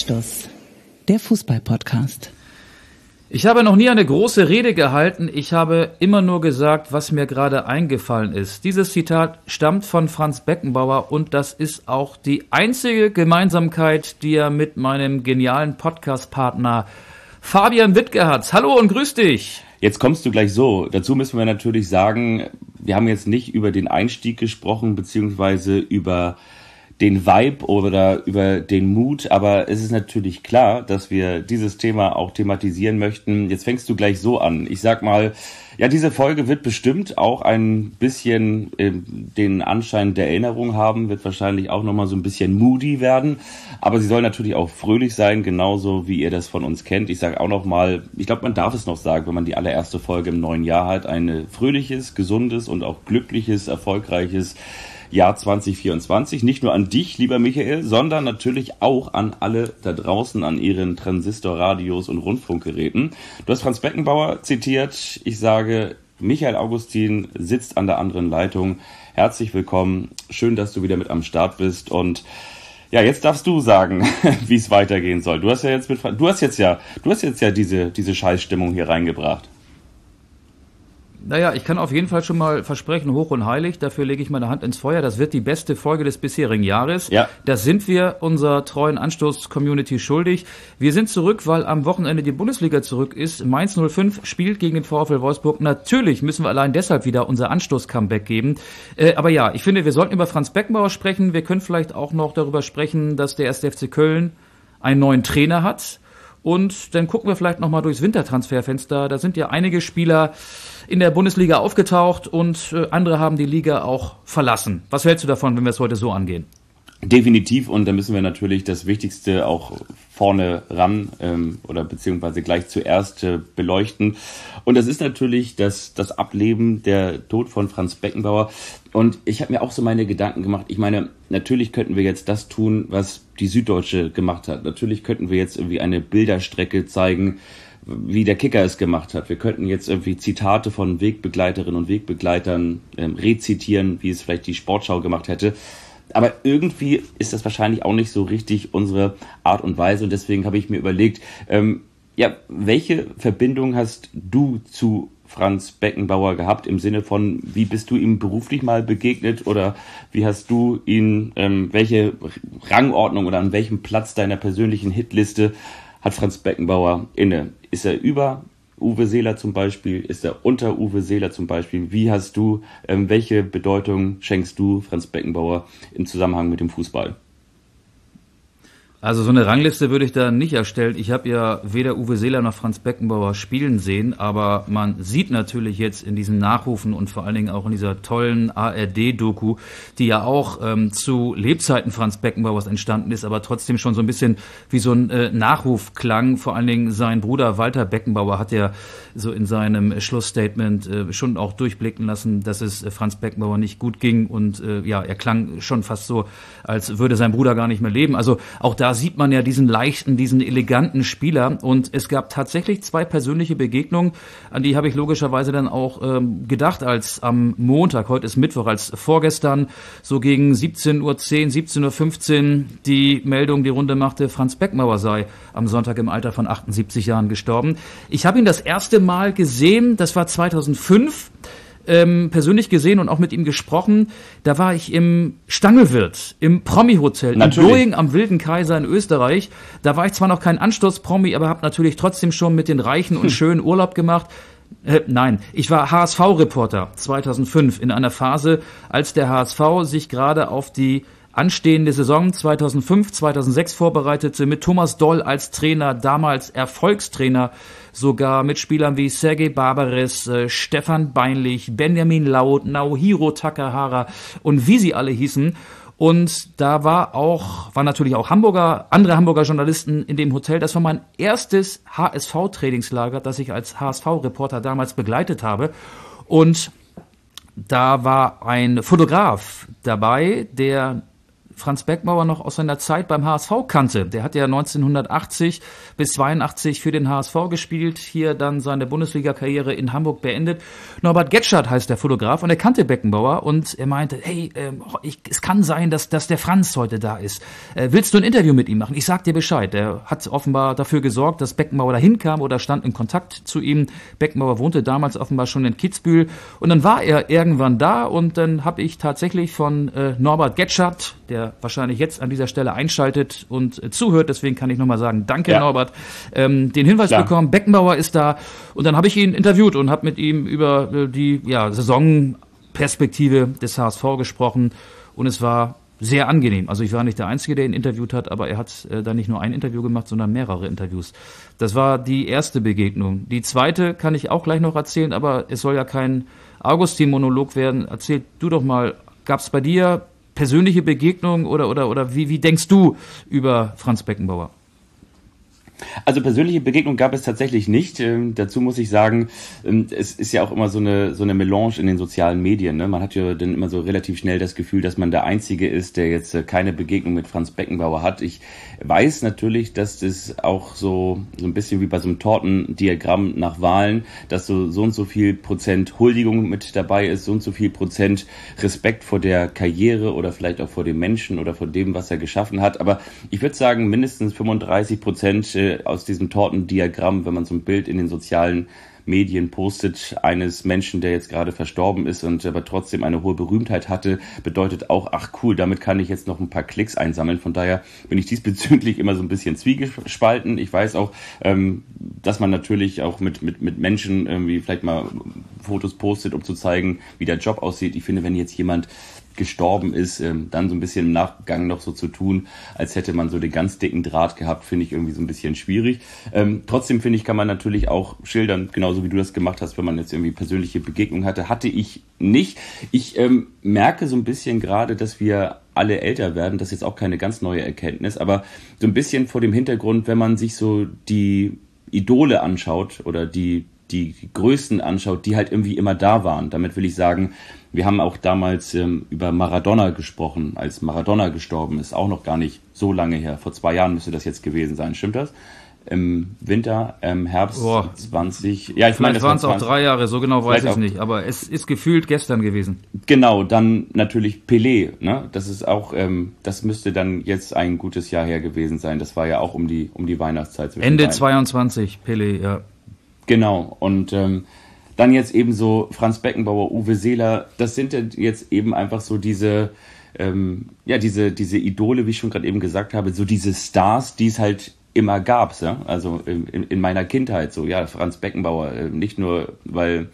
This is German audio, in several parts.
Anstoß, der Fußball-Podcast. Ich habe noch nie eine große Rede gehalten, ich habe immer nur gesagt, was mir gerade eingefallen ist. Dieses Zitat stammt von Franz Beckenbauer und das ist auch die einzige Gemeinsamkeit, die er mit meinem genialen Podcast-Partner Fabian Wittke hat. Hallo und grüß dich! Jetzt kommst du gleich so. Dazu müssen wir natürlich sagen, wir haben jetzt nicht über den Einstieg gesprochen, beziehungsweise über den Vibe oder über den Mut, aber es ist natürlich klar, dass wir dieses Thema auch thematisieren möchten. Jetzt fängst du gleich so an. Ich sag mal, ja, diese Folge wird bestimmt auch ein bisschen den Anschein der Erinnerung haben, wird wahrscheinlich auch nochmal so ein bisschen moody werden, aber sie soll natürlich auch fröhlich sein, genauso wie ihr das von uns kennt. Ich sage auch nochmal, ich glaube, man darf es noch sagen, wenn man die allererste Folge im neuen Jahr hat, ein fröhliches, gesundes und auch glückliches, erfolgreiches Jahr 2024. Nicht nur an dich, lieber Michael, sondern natürlich auch an alle da draußen an ihren Transistorradios und Rundfunkgeräten. Du hast Franz Beckenbauer zitiert. Ich sage, Michael Augustin sitzt an der anderen Leitung. Herzlich willkommen. Schön, dass du wieder mit am Start bist. Und ja, jetzt darfst du sagen, wie es weitergehen soll. Du hast jetzt ja diese Scheißstimmung hier reingebracht. Naja, ich kann auf jeden Fall schon mal versprechen, hoch und heilig, dafür lege ich meine Hand ins Feuer, das wird die beste Folge des bisherigen Jahres. Ja. Das sind wir unserer treuen Anstoß-Community schuldig. Wir sind zurück, weil am Wochenende die Bundesliga zurück ist. Mainz 05 spielt gegen den VfL Wolfsburg. Natürlich müssen wir allein deshalb wieder unser Anstoß-Comeback geben. Aber ja, ich finde, wir sollten über Franz Beckenbauer sprechen. Wir können vielleicht auch noch darüber sprechen, dass der 1. FC Köln einen neuen Trainer hat. Und dann gucken wir vielleicht nochmal durchs Wintertransferfenster. Da sind ja einige Spieler in der Bundesliga aufgetaucht und andere haben die Liga auch verlassen. Was hältst du davon, wenn wir es heute so angehen? Definitiv, und da müssen wir natürlich das Wichtigste auch vorne ran oder beziehungsweise gleich zuerst beleuchten. Und das ist natürlich das Ableben, der Tod von Franz Beckenbauer. Und ich habe mir auch so meine Gedanken gemacht. Ich meine, natürlich könnten wir jetzt das tun, was die Süddeutsche gemacht hat. Natürlich könnten wir jetzt irgendwie eine Bilderstrecke zeigen, wie der Kicker es gemacht hat. Wir könnten jetzt irgendwie Zitate von Wegbegleiterinnen und Wegbegleitern rezitieren, wie es vielleicht die Sportschau gemacht hätte. Aber irgendwie ist das wahrscheinlich auch nicht so richtig unsere Art und Weise. Und deswegen habe ich mir überlegt, welche Verbindung hast du zu Franz Beckenbauer gehabt, im Sinne von, wie bist du ihm beruflich mal begegnet oder wie hast du ihn, welche Rangordnung oder an welchem Platz deiner persönlichen Hitliste hat Franz Beckenbauer inne? Ist er über Uwe Seeler zum Beispiel? Ist er unter Uwe Seeler zum Beispiel? Wie hast du, welche Bedeutung schenkst du Franz Beckenbauer im Zusammenhang mit dem Fußball? Also so eine Rangliste würde ich da nicht erstellen. Ich habe ja weder Uwe Seeler noch Franz Beckenbauer spielen sehen, aber man sieht natürlich jetzt in diesen Nachrufen und vor allen Dingen auch in dieser tollen ARD-Doku, die ja auch zu Lebzeiten Franz Beckenbauers entstanden ist, aber trotzdem schon so ein bisschen wie so ein Nachruf klang. Vor allen Dingen sein Bruder Walter Beckenbauer hat ja so in seinem Schlussstatement schon auch durchblicken lassen, dass es Franz Beckenbauer nicht gut ging und er klang schon fast so, als würde sein Bruder gar nicht mehr leben. Also auch da sieht man ja diesen leichten, diesen eleganten Spieler und es gab tatsächlich 2 persönliche Begegnungen, an die habe ich logischerweise dann auch gedacht, als am Montag, heute ist Mittwoch, als vorgestern so gegen 17:10 Uhr, 17:15 Uhr die Meldung die Runde machte, Franz Beckenbauer sei am Sonntag im Alter von 78 Jahren gestorben. Ich habe ihn das erste Mal gesehen, das war 2005, persönlich gesehen und auch mit ihm gesprochen. Da war ich im Stangelwirt, im Promi-Hotel, in Doing am Wilden Kaiser in Österreich. Da war ich zwar noch kein Anstoß-Promi, aber habe natürlich trotzdem schon mit den Reichen und schönen Urlaub gemacht. Nein, ich war HSV-Reporter 2005 in einer Phase, als der HSV sich gerade auf die anstehende Saison 2005, 2006 vorbereitete, mit Thomas Doll als Trainer, damals Erfolgstrainer, sogar mit Spielern wie Sergej Barbares, Stefan Beinlich, Benjamin Laut, Naohiro Takahara und wie sie alle hießen. Und da waren natürlich auch andere Hamburger Journalisten in dem Hotel. Das war mein erstes HSV-Trainingslager, das ich als HSV-Reporter damals begleitet habe. Und da war ein Fotograf dabei, der Franz Beckenbauer noch aus seiner Zeit beim HSV kannte. Der hat ja 1980 bis 82 für den HSV gespielt, hier dann seine Bundesliga-Karriere in Hamburg beendet. Norbert Getschert heißt der Fotograf und er kannte Beckenbauer und er meinte, hey, es kann sein, dass der Franz heute da ist. Willst du ein Interview mit ihm machen? Ich sag dir Bescheid. Er hat offenbar dafür gesorgt, dass Beckenbauer dahin kam oder stand in Kontakt zu ihm. Beckenbauer wohnte damals offenbar schon in Kitzbühel und dann war er irgendwann da und dann habe ich tatsächlich von Norbert Getschert, der wahrscheinlich jetzt an dieser Stelle einschaltet und zuhört, deswegen kann ich nochmal sagen, danke Norbert, den Hinweis bekommen, Beckenbauer ist da und dann habe ich ihn interviewt und habe mit ihm über die Saisonperspektive des HSV gesprochen und es war sehr angenehm. Also ich war nicht der Einzige, der ihn interviewt hat, aber er hat da nicht nur ein Interview gemacht, sondern mehrere Interviews. Das war die erste Begegnung. Die zweite kann ich auch gleich noch erzählen, aber es soll ja kein Augustin-Monolog werden. Erzähl du doch mal, gab es bei dir persönliche Begegnungen oder wie denkst du über Franz Beckenbauer? Also persönliche Begegnung gab es tatsächlich nicht. Dazu muss ich sagen, es ist ja auch immer so eine Melange in den sozialen Medien. Ne? Man hat ja dann immer so relativ schnell das Gefühl, dass man der Einzige ist, der jetzt keine Begegnung mit Franz Beckenbauer hat. Ich weiß natürlich, dass das auch so ein bisschen wie bei so einem Tortendiagramm nach Wahlen, dass so und so viel Prozent Huldigung mit dabei ist, so und so viel Prozent Respekt vor der Karriere oder vielleicht auch vor dem Menschen oder vor dem, was er geschaffen hat. Aber ich würde sagen, mindestens 35% aus diesem Tortendiagramm, wenn man so ein Bild in den sozialen Medien postet, eines Menschen, der jetzt gerade verstorben ist und aber trotzdem eine hohe Berühmtheit hatte, bedeutet auch, ach cool, damit kann ich jetzt noch ein paar Klicks einsammeln. Von daher bin ich diesbezüglich immer so ein bisschen zwiegespalten. Ich weiß auch, dass man natürlich auch mit Menschen irgendwie vielleicht mal Fotos postet, um zu zeigen, wie der Job aussieht. Ich finde, wenn jetzt jemand gestorben ist, dann so ein bisschen im Nachgang noch so zu tun, als hätte man so den ganz dicken Draht gehabt, finde ich irgendwie so ein bisschen schwierig. Trotzdem finde ich, kann man natürlich auch schildern, genauso wie du das gemacht hast, wenn man jetzt irgendwie persönliche Begegnungen hatte ich nicht. Ich merke so ein bisschen gerade, dass wir alle älter werden, das ist jetzt auch keine ganz neue Erkenntnis, aber so ein bisschen vor dem Hintergrund, wenn man sich so die Idole anschaut oder die Größten anschaut, die halt irgendwie immer da waren. Damit will ich sagen, wir haben auch damals über Maradona gesprochen, als Maradona gestorben ist, auch noch gar nicht so lange her. Vor 2 Jahren müsste das jetzt gewesen sein, stimmt das? Im Winter, Herbst 20. Ja, ich meine, das waren es auch 3 Jahre, so genau weiß ich es nicht, aber es ist gefühlt gestern gewesen. Genau, dann natürlich Pelé, ne? Das ist auch, das müsste dann jetzt ein gutes Jahr her gewesen sein. Das war ja auch um die Weihnachtszeit. Ende 22, Pelé, ja. Genau, und dann jetzt eben so Franz Beckenbauer, Uwe Seeler, das sind jetzt eben einfach so diese Idole, wie ich schon gerade eben gesagt habe, so diese Stars, die es halt immer gab, ja? Also in meiner Kindheit so, ja, Franz Beckenbauer, nicht nur, weil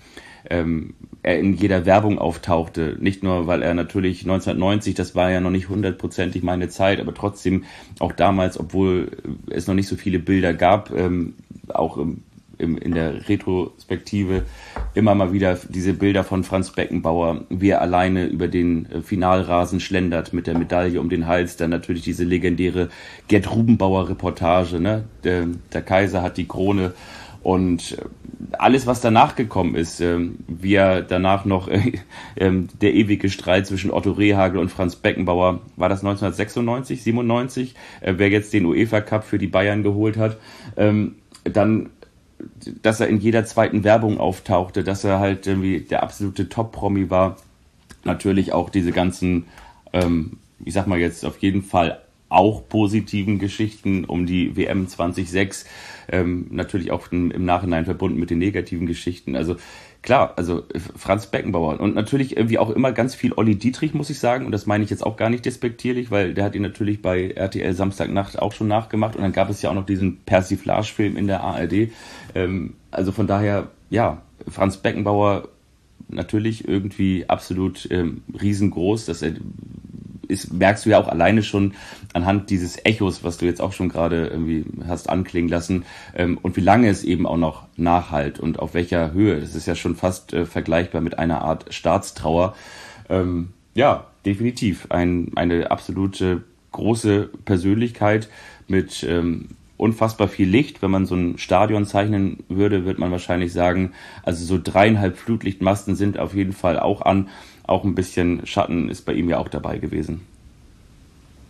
er in jeder Werbung auftauchte, nicht nur, weil er natürlich 1990, das war ja noch nicht 100%ig meine Zeit, aber trotzdem auch damals, obwohl es noch nicht so viele Bilder gab, auch in der Retrospektive immer mal wieder diese Bilder von Franz Beckenbauer, wie er alleine über den Finalrasen schlendert mit der Medaille um den Hals, dann natürlich diese legendäre Gerd Rubenbauer Reportage, ne? Der Kaiser hat die Krone und alles, was danach gekommen ist, wie er danach noch der ewige Streit zwischen Otto Rehhagel und Franz Beckenbauer, war das 1996, 97, wer jetzt den UEFA Cup für die Bayern geholt hat, dann dass er in jeder zweiten Werbung auftauchte, dass er halt irgendwie der absolute Top-Promi war. Natürlich auch diese ganzen, ich sag mal jetzt auf jeden Fall auch positiven Geschichten um die WM 2006, natürlich auch im Nachhinein verbunden mit den negativen Geschichten. Also klar, also Franz Beckenbauer und natürlich irgendwie auch immer ganz viel Olli Dietrich, muss ich sagen. Und das meine ich jetzt auch gar nicht despektierlich, weil der hat ihn natürlich bei RTL Samstagnacht auch schon nachgemacht. Und dann gab es ja auch noch diesen Persiflage-Film in der ARD. Also von daher, ja, Franz Beckenbauer natürlich irgendwie absolut riesengroß. Das merkst du ja auch alleine schon anhand dieses Echos, was du jetzt auch schon gerade irgendwie hast anklingen lassen, und wie lange es eben auch noch nachhalt und auf welcher Höhe. Das ist ja schon fast vergleichbar mit einer Art Staatstrauer. Ja, definitiv eine absolute große Persönlichkeit mit unfassbar viel Licht. Wenn man so ein Stadion zeichnen würde, wird man wahrscheinlich sagen, also so 3,5 Flutlichtmasten sind auf jeden Fall auch an. Auch ein bisschen Schatten ist bei ihm ja auch dabei gewesen.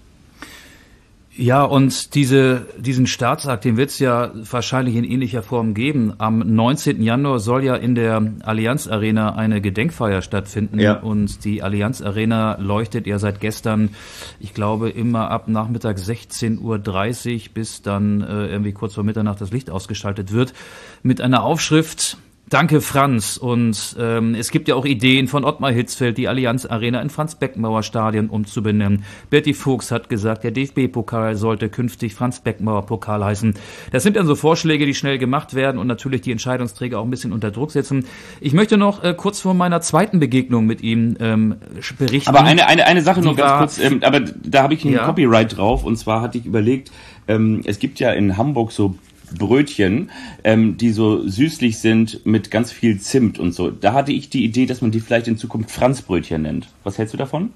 Ja, und diesen Staatsakt, den wird es ja wahrscheinlich in ähnlicher Form geben. Am 19. Januar soll ja in der Allianz Arena eine Gedenkfeier stattfinden. Ja. Und die Allianz Arena leuchtet ja seit gestern, ich glaube, immer ab Nachmittag 16:30 Uhr, bis dann irgendwie kurz vor Mitternacht das Licht ausgeschaltet wird, mit einer Aufschrift: Danke, Franz. Und es gibt ja auch Ideen von Ottmar Hitzfeld, die Allianz Arena in Franz-Beckenbauer-Stadion umzubenennen. Berti Fuchs hat gesagt, der DFB-Pokal sollte künftig Franz-Beckenbauer-Pokal heißen. Das sind dann so Vorschläge, die schnell gemacht werden und natürlich die Entscheidungsträger auch ein bisschen unter Druck setzen. Ich möchte noch kurz vor meiner zweiten Begegnung mit ihm berichten. Aber eine Sache nur ganz kurz, aber da habe ich ein Copyright drauf. Und zwar hatte ich überlegt, es gibt ja in Hamburg so Brötchen, die so süßlich sind mit ganz viel Zimt und so. Da hatte ich die Idee, dass man die vielleicht in Zukunft Franzbrötchen nennt. Was hältst du davon?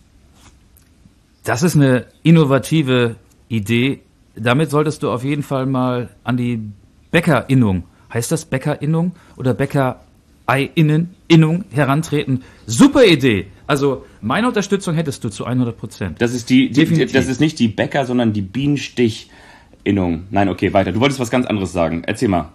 Das ist eine innovative Idee. Damit solltest du auf jeden Fall mal an die Bäckerinnung, heißt das Bäckerinnung oder Bäckereinnung herantreten. Super Idee. Also meine Unterstützung hättest du zu 100%. Das ist das ist nicht die Bäcker, sondern die Bienenstich. Nein, okay, weiter. Du wolltest was ganz anderes sagen. Erzähl mal.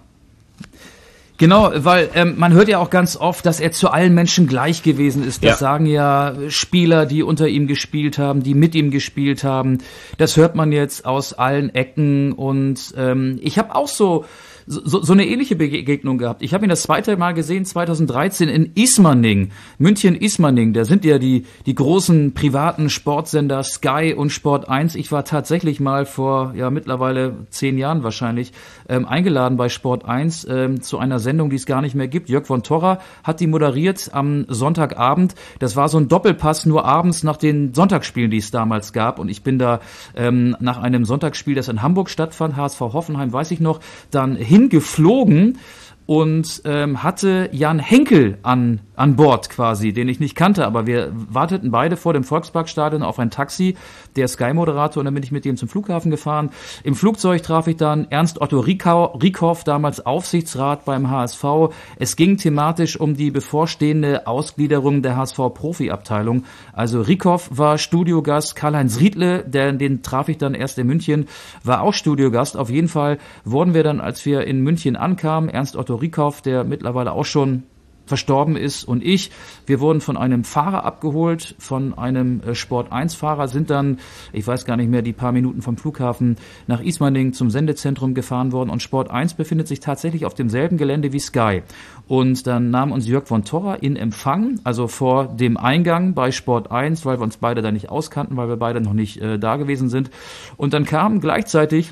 Genau, weil man hört ja auch ganz oft, dass er zu allen Menschen gleich gewesen ist. Das sagen ja Spieler, die unter ihm gespielt haben, die mit ihm gespielt haben. Das hört man jetzt aus allen Ecken. Und ich habe auch so eine ähnliche Begegnung gehabt. Ich habe ihn das zweite Mal gesehen, 2013 in Ismaning, München-Ismaning. Da sind ja die großen privaten Sportsender Sky und Sport 1. Ich war tatsächlich mal vor mittlerweile 10 Jahren wahrscheinlich eingeladen bei Sport 1 zu einer Sendung, die es gar nicht mehr gibt. Jörg von Torra hat die moderiert am Sonntagabend. Das war so ein Doppelpass nur abends nach den Sonntagsspielen, die es damals gab. Und ich bin da nach einem Sonntagsspiel, das in Hamburg stattfand, HSV Hoffenheim, weiß ich noch, dann hingeflogen und hatte Jan Henkel an Bord quasi, den ich nicht kannte, aber wir warteten beide vor dem Volksparkstadion auf ein Taxi, der Sky-Moderator, und dann bin ich mit ihm zum Flughafen gefahren. Im Flugzeug traf ich dann Ernst Otto Rieckhoff, damals Aufsichtsrat beim HSV. Es ging thematisch um die bevorstehende Ausgliederung der HSV-Profi-Abteilung. Also Rieckhoff war Studiogast, Karl-Heinz Riedle, den traf ich dann erst in München, war auch Studiogast. Auf jeden Fall wurden wir dann, als wir in München ankamen, Ernst Otto Rieckhoff, der mittlerweile auch schon verstorben ist, und wir wurden von einem Fahrer abgeholt, von einem Sport-1-Fahrer, sind dann, ich weiß gar nicht mehr, die paar Minuten vom Flughafen nach Ismaning zum Sendezentrum gefahren worden, und Sport 1 befindet sich tatsächlich auf demselben Gelände wie Sky. Und dann nahm uns Jörg von Torra in Empfang, also vor dem Eingang bei Sport 1, weil wir uns beide da nicht auskannten, weil wir beide noch nicht da gewesen sind. Und dann kam gleichzeitig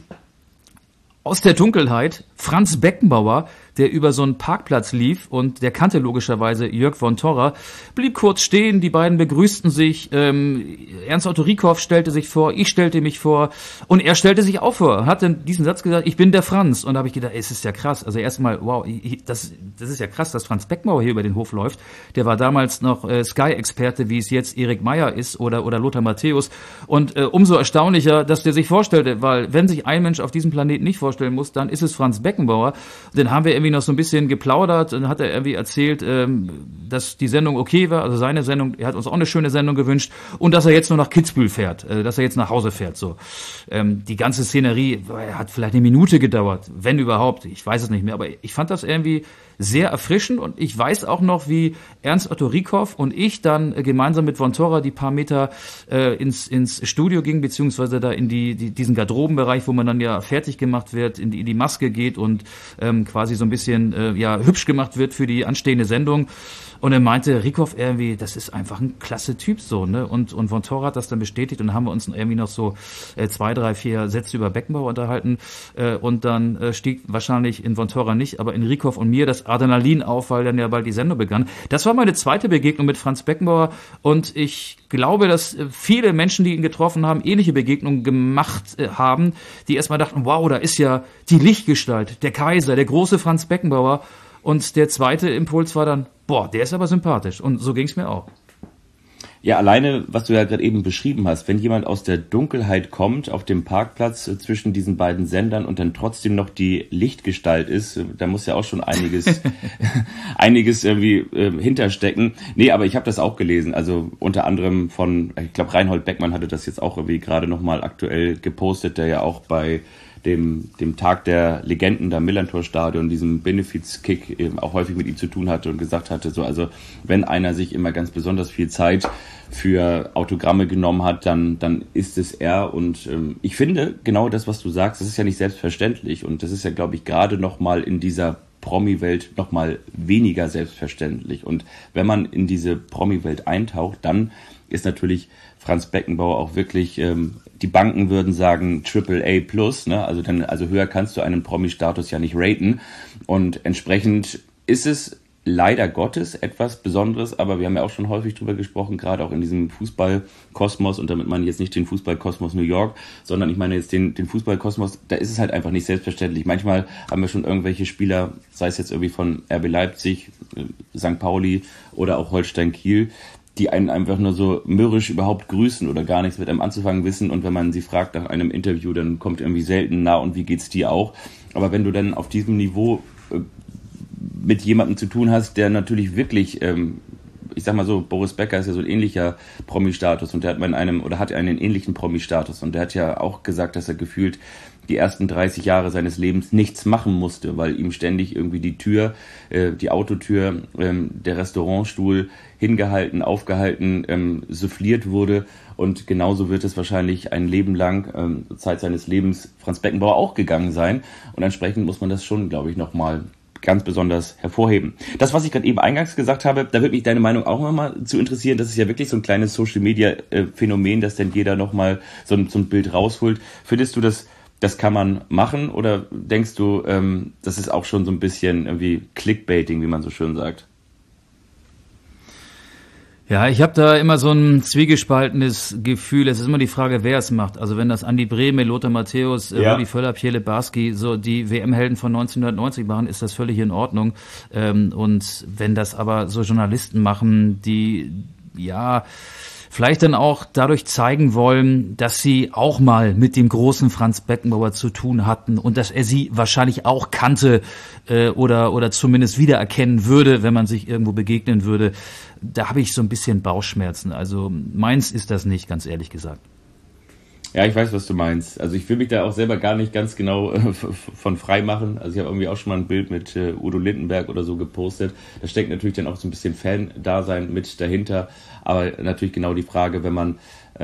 aus der Dunkelheit Franz Beckenbauer, der über so einen Parkplatz lief, und der kannte logischerweise Jörg von Torra, blieb kurz stehen, die beiden begrüßten sich, Ernst Otto Rieckhoff stellte sich vor, ich stellte mich vor und er stellte sich auch vor, hat dann diesen Satz gesagt: Ich bin der Franz. Und da habe ich gedacht, es ist ja krass, also erstmal, wow, das ist ja krass, dass Franz Beckenbauer hier über den Hof läuft. Der war damals noch Sky-Experte, wie es jetzt Erik Meyer ist oder Lothar Matthäus, und umso erstaunlicher, dass der sich vorstellte, weil wenn sich ein Mensch auf diesem Planeten nicht vorstellen muss, dann ist es Franz Beckenbauer. Dann haben wir irgendwie noch so ein bisschen geplaudert, und hat er irgendwie erzählt, dass die Sendung okay war, also seine Sendung, er hat uns auch eine schöne Sendung gewünscht, und dass er jetzt nur nach Kitzbühel fährt, dass er jetzt nach Hause fährt, so. Die ganze Szenerie hat vielleicht eine Minute gedauert, wenn überhaupt, ich weiß es nicht mehr, aber ich fand das irgendwie sehr erfrischend, und ich weiß auch noch, wie Ernst Otto Rieckhoff und ich dann gemeinsam mit von Torra die paar Meter ins Studio gingen, beziehungsweise da in diesen Garderobenbereich, wo man dann ja fertig gemacht wird, in die Maske geht und quasi so ein bisschen hübsch gemacht wird für die anstehende Sendung. Und er meinte, Rieckhoff irgendwie, das ist einfach ein klasse Typ, so, ne? Und von Torra hat das dann bestätigt, und haben wir uns irgendwie noch so 2, 3, 4 Sätze über Beckenbauer unterhalten. Und dann stieg wahrscheinlich in von Torra nicht, aber in Rieckhoff und mir das Adrenalin auf, weil dann ja bald die Sendung begann. Das war meine zweite Begegnung mit Franz Beckenbauer, und ich glaube, dass viele Menschen, die ihn getroffen haben, ähnliche Begegnungen gemacht haben, die erstmal dachten, wow, da ist ja die Lichtgestalt, der Kaiser, der große Franz Beckenbauer. Und der zweite Impuls war dann, boah, der ist aber sympathisch. Und so ging es mir auch. Ja, alleine, was du ja gerade eben beschrieben hast, wenn jemand aus der Dunkelheit kommt, auf dem Parkplatz zwischen diesen beiden Sendern, und dann trotzdem noch die Lichtgestalt ist, da muss ja auch schon einiges einiges irgendwie hinterstecken. Nee, aber ich habe das auch gelesen. Also unter anderem von, ich glaube, Reinhold Beckmann hatte das jetzt auch irgendwie gerade nochmal aktuell gepostet, der ja auch bei dem Tag der Legenden da im Millerntor-Stadion, diesem Benefiz-Kick eben auch häufig mit ihm zu tun hatte und gesagt hatte, so, also wenn einer sich immer ganz besonders viel Zeit für Autogramme genommen hat, dann ist es er. Und ich finde, genau das, was du sagst, das ist ja nicht selbstverständlich. Und das ist ja, glaube ich, gerade nochmal in dieser Promi-Welt nochmal weniger selbstverständlich. Und wenn man in diese Promi-Welt eintaucht, dann ist natürlich Franz Beckenbauer auch wirklich, die Banken würden sagen AAA+, ne? Also höher kannst du einen Promi-Status ja nicht raten. Und entsprechend ist es leider Gottes etwas Besonderes, aber wir haben ja auch schon häufig drüber gesprochen, gerade auch in diesem Fußballkosmos, und damit meine ich jetzt nicht den Fußballkosmos New York, sondern ich meine jetzt den Fußballkosmos, da ist es halt einfach nicht selbstverständlich. Manchmal haben wir schon irgendwelche Spieler, sei es jetzt irgendwie von RB Leipzig, St. Pauli oder auch Holstein Kiel, die einen einfach nur so mürrisch überhaupt grüßen oder gar nichts mit einem anzufangen wissen, und wenn man sie fragt nach einem Interview, dann kommt irgendwie selten, na und wie geht's dir auch? Aber wenn du dann auf diesem Niveau mit jemandem zu tun hast, der natürlich wirklich, ich sag mal so, Boris Becker ist ja so ein ähnlicher Promi-Status, und der hat einen ähnlichen Promi-Status, und der hat ja auch gesagt, dass er gefühlt die ersten 30 Jahre seines Lebens nichts machen musste, weil ihm ständig irgendwie die Tür, die Autotür, der Restaurantstuhl hingehalten, aufgehalten, souffliert wurde. Und genauso wird es wahrscheinlich ein Leben lang, Zeit seines Lebens, Franz Beckenbauer auch gegangen sein. Und entsprechend muss man das schon, glaube ich, nochmal ganz besonders hervorheben. Das, was ich gerade eben eingangs gesagt habe, da würde mich deine Meinung auch nochmal zu interessieren. Das ist ja wirklich so ein kleines Social-Media-Phänomen, dass dann jeder nochmal so ein Bild rausholt. Findest du, das kann man machen, oder denkst du, das ist auch schon so ein bisschen irgendwie Clickbaiting, wie man so schön sagt? Ja, ich habe da immer so ein zwiegespaltenes Gefühl. Es ist immer die Frage, wer es macht. Also wenn das Andi Brehme, Lothar Matthäus, Rudi Völler, Pierre Barski, so die WM-Helden von 1990 machen, ist das völlig in Ordnung. Und wenn das aber so Journalisten machen, die vielleicht dann auch dadurch zeigen wollen, dass sie auch mal mit dem großen Franz Beckenbauer zu tun hatten und dass er sie wahrscheinlich auch kannte oder zumindest wiedererkennen würde, wenn man sich irgendwo begegnen würde. Da habe ich so ein bisschen Bauchschmerzen. Also meins ist das nicht, ganz ehrlich gesagt. Ja, ich weiß, was du meinst. Also ich will mich da auch selber gar nicht ganz genau von frei machen. Also ich habe irgendwie auch schon mal ein Bild mit Udo Lindenberg oder so gepostet. Da steckt natürlich dann auch so ein bisschen Fan-Dasein mit dahinter. Aber natürlich genau die Frage, wenn man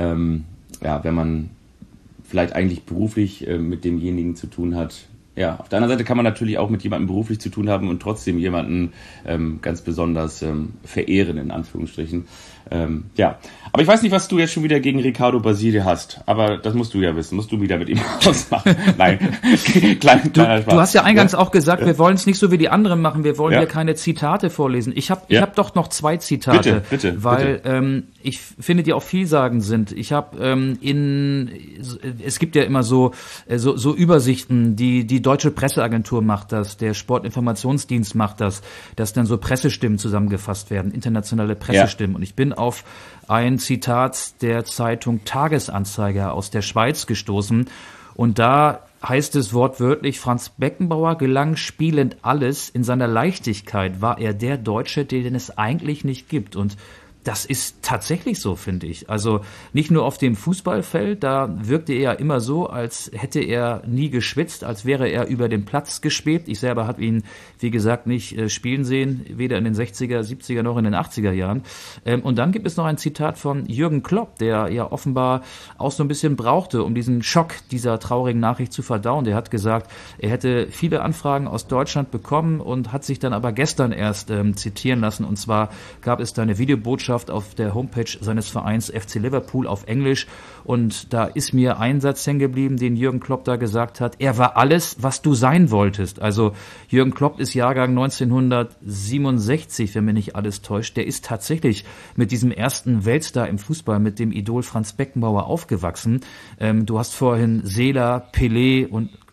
vielleicht eigentlich beruflich mit demjenigen zu tun hat. Ja, auf der anderen Seite kann man natürlich auch mit jemandem beruflich zu tun haben und trotzdem jemanden ganz besonders verehren, in Anführungsstrichen. Aber ich weiß nicht, was du jetzt schon wieder gegen Riccardo Basile hast. Aber das musst du ja wissen. Musst du wieder mit ihm ausmachen. Nein, kleiner Spaß. Du hast ja eingangs auch gesagt, wir wollen es nicht so wie die anderen machen. Wir wollen hier keine Zitate vorlesen. Ich hab doch noch 2 Zitate. Bitte. Weil ich finde, die auch vielsagend sind. Ich habe es gibt ja immer so Übersichten, die Deutsche Presseagentur macht das, der Sportinformationsdienst macht das, dass dann so Pressestimmen zusammengefasst werden, internationale Pressestimmen. Und ich bin auf ein Zitat der Zeitung Tagesanzeiger aus der Schweiz gestoßen. Und da heißt es wortwörtlich, Franz Beckenbauer gelang spielend alles. In seiner Leichtigkeit war er der Deutsche, den es eigentlich nicht gibt. Und das ist tatsächlich so, finde ich. Also nicht nur auf dem Fußballfeld, da wirkte er immer so, als hätte er nie geschwitzt, als wäre er über den Platz geschwebt. Ich selber habe ihn, wie gesagt, nicht spielen sehen, weder in den 60er, 70er noch in den 80er Jahren. Und dann gibt es noch ein Zitat von Jürgen Klopp, der ja offenbar auch so ein bisschen brauchte, um diesen Schock dieser traurigen Nachricht zu verdauen. Der hat gesagt, er hätte viele Anfragen aus Deutschland bekommen und hat sich dann aber gestern erst zitieren lassen. Und zwar gab es da eine Videobotschaft auf der Homepage seines Vereins FC Liverpool auf Englisch, und da ist mir ein Satz hängen geblieben, den Jürgen Klopp da gesagt hat: Er war alles, was du sein wolltest. Also Jürgen Klopp ist Jahrgang 1967, wenn mich nicht alles täuscht. Der ist tatsächlich mit diesem ersten Weltstar im Fußball, mit dem Idol Franz Beckenbauer aufgewachsen. Du hast vorhin Seeler, Pelé und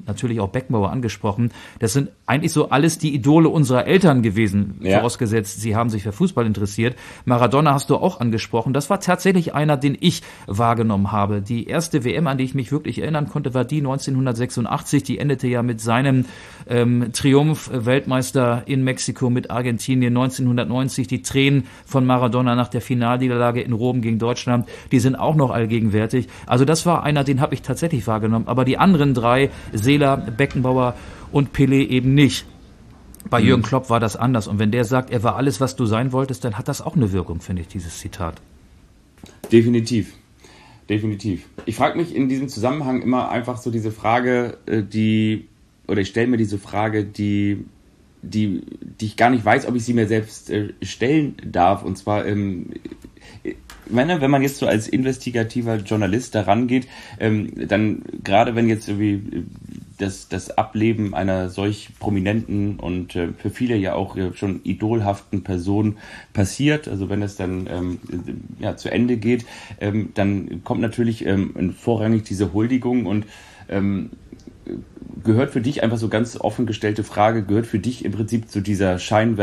natürlich auch Beckenbauer angesprochen. Das sind eigentlich so alles die Idole unserer Eltern gewesen, vorausgesetzt, sie haben sich für Fußball interessiert. Maradona hast du auch angesprochen. Das war tatsächlich einer, den ich wahrgenommen habe. Die erste WM, an die ich mich wirklich erinnern konnte, war die 1986. Die endete ja mit seinem Triumph, Weltmeister in Mexiko mit Argentinien 1990. Die Tränen von Maradona nach der Finalniederlage in Rom gegen Deutschland, die sind auch noch allgegenwärtig. Also das war einer, den habe ich tatsächlich wahrgenommen. Aber die anderen drei, Seeler, Beckenbauer und Pelé eben nicht. Bei Jürgen Klopp war das anders. Und wenn der sagt, er war alles, was du sein wolltest, dann hat das auch eine Wirkung, finde ich, dieses Zitat. Definitiv. Ich frage mich in diesem Zusammenhang immer einfach so diese Frage, ich stelle mir diese Frage, die ich gar nicht weiß, ob ich sie mir selbst stellen darf. Und zwar, wenn man jetzt so als investigativer Journalist da rangeht, dann gerade wenn jetzt irgendwie das Ableben einer solch prominenten und für viele ja auch schon idolhaften Person passiert, also wenn es dann zu Ende geht, dann kommt natürlich vorrangig diese Huldigung und gehört für dich einfach so ganz offen gestellte Frage, gehört für dich im Prinzip zu dieser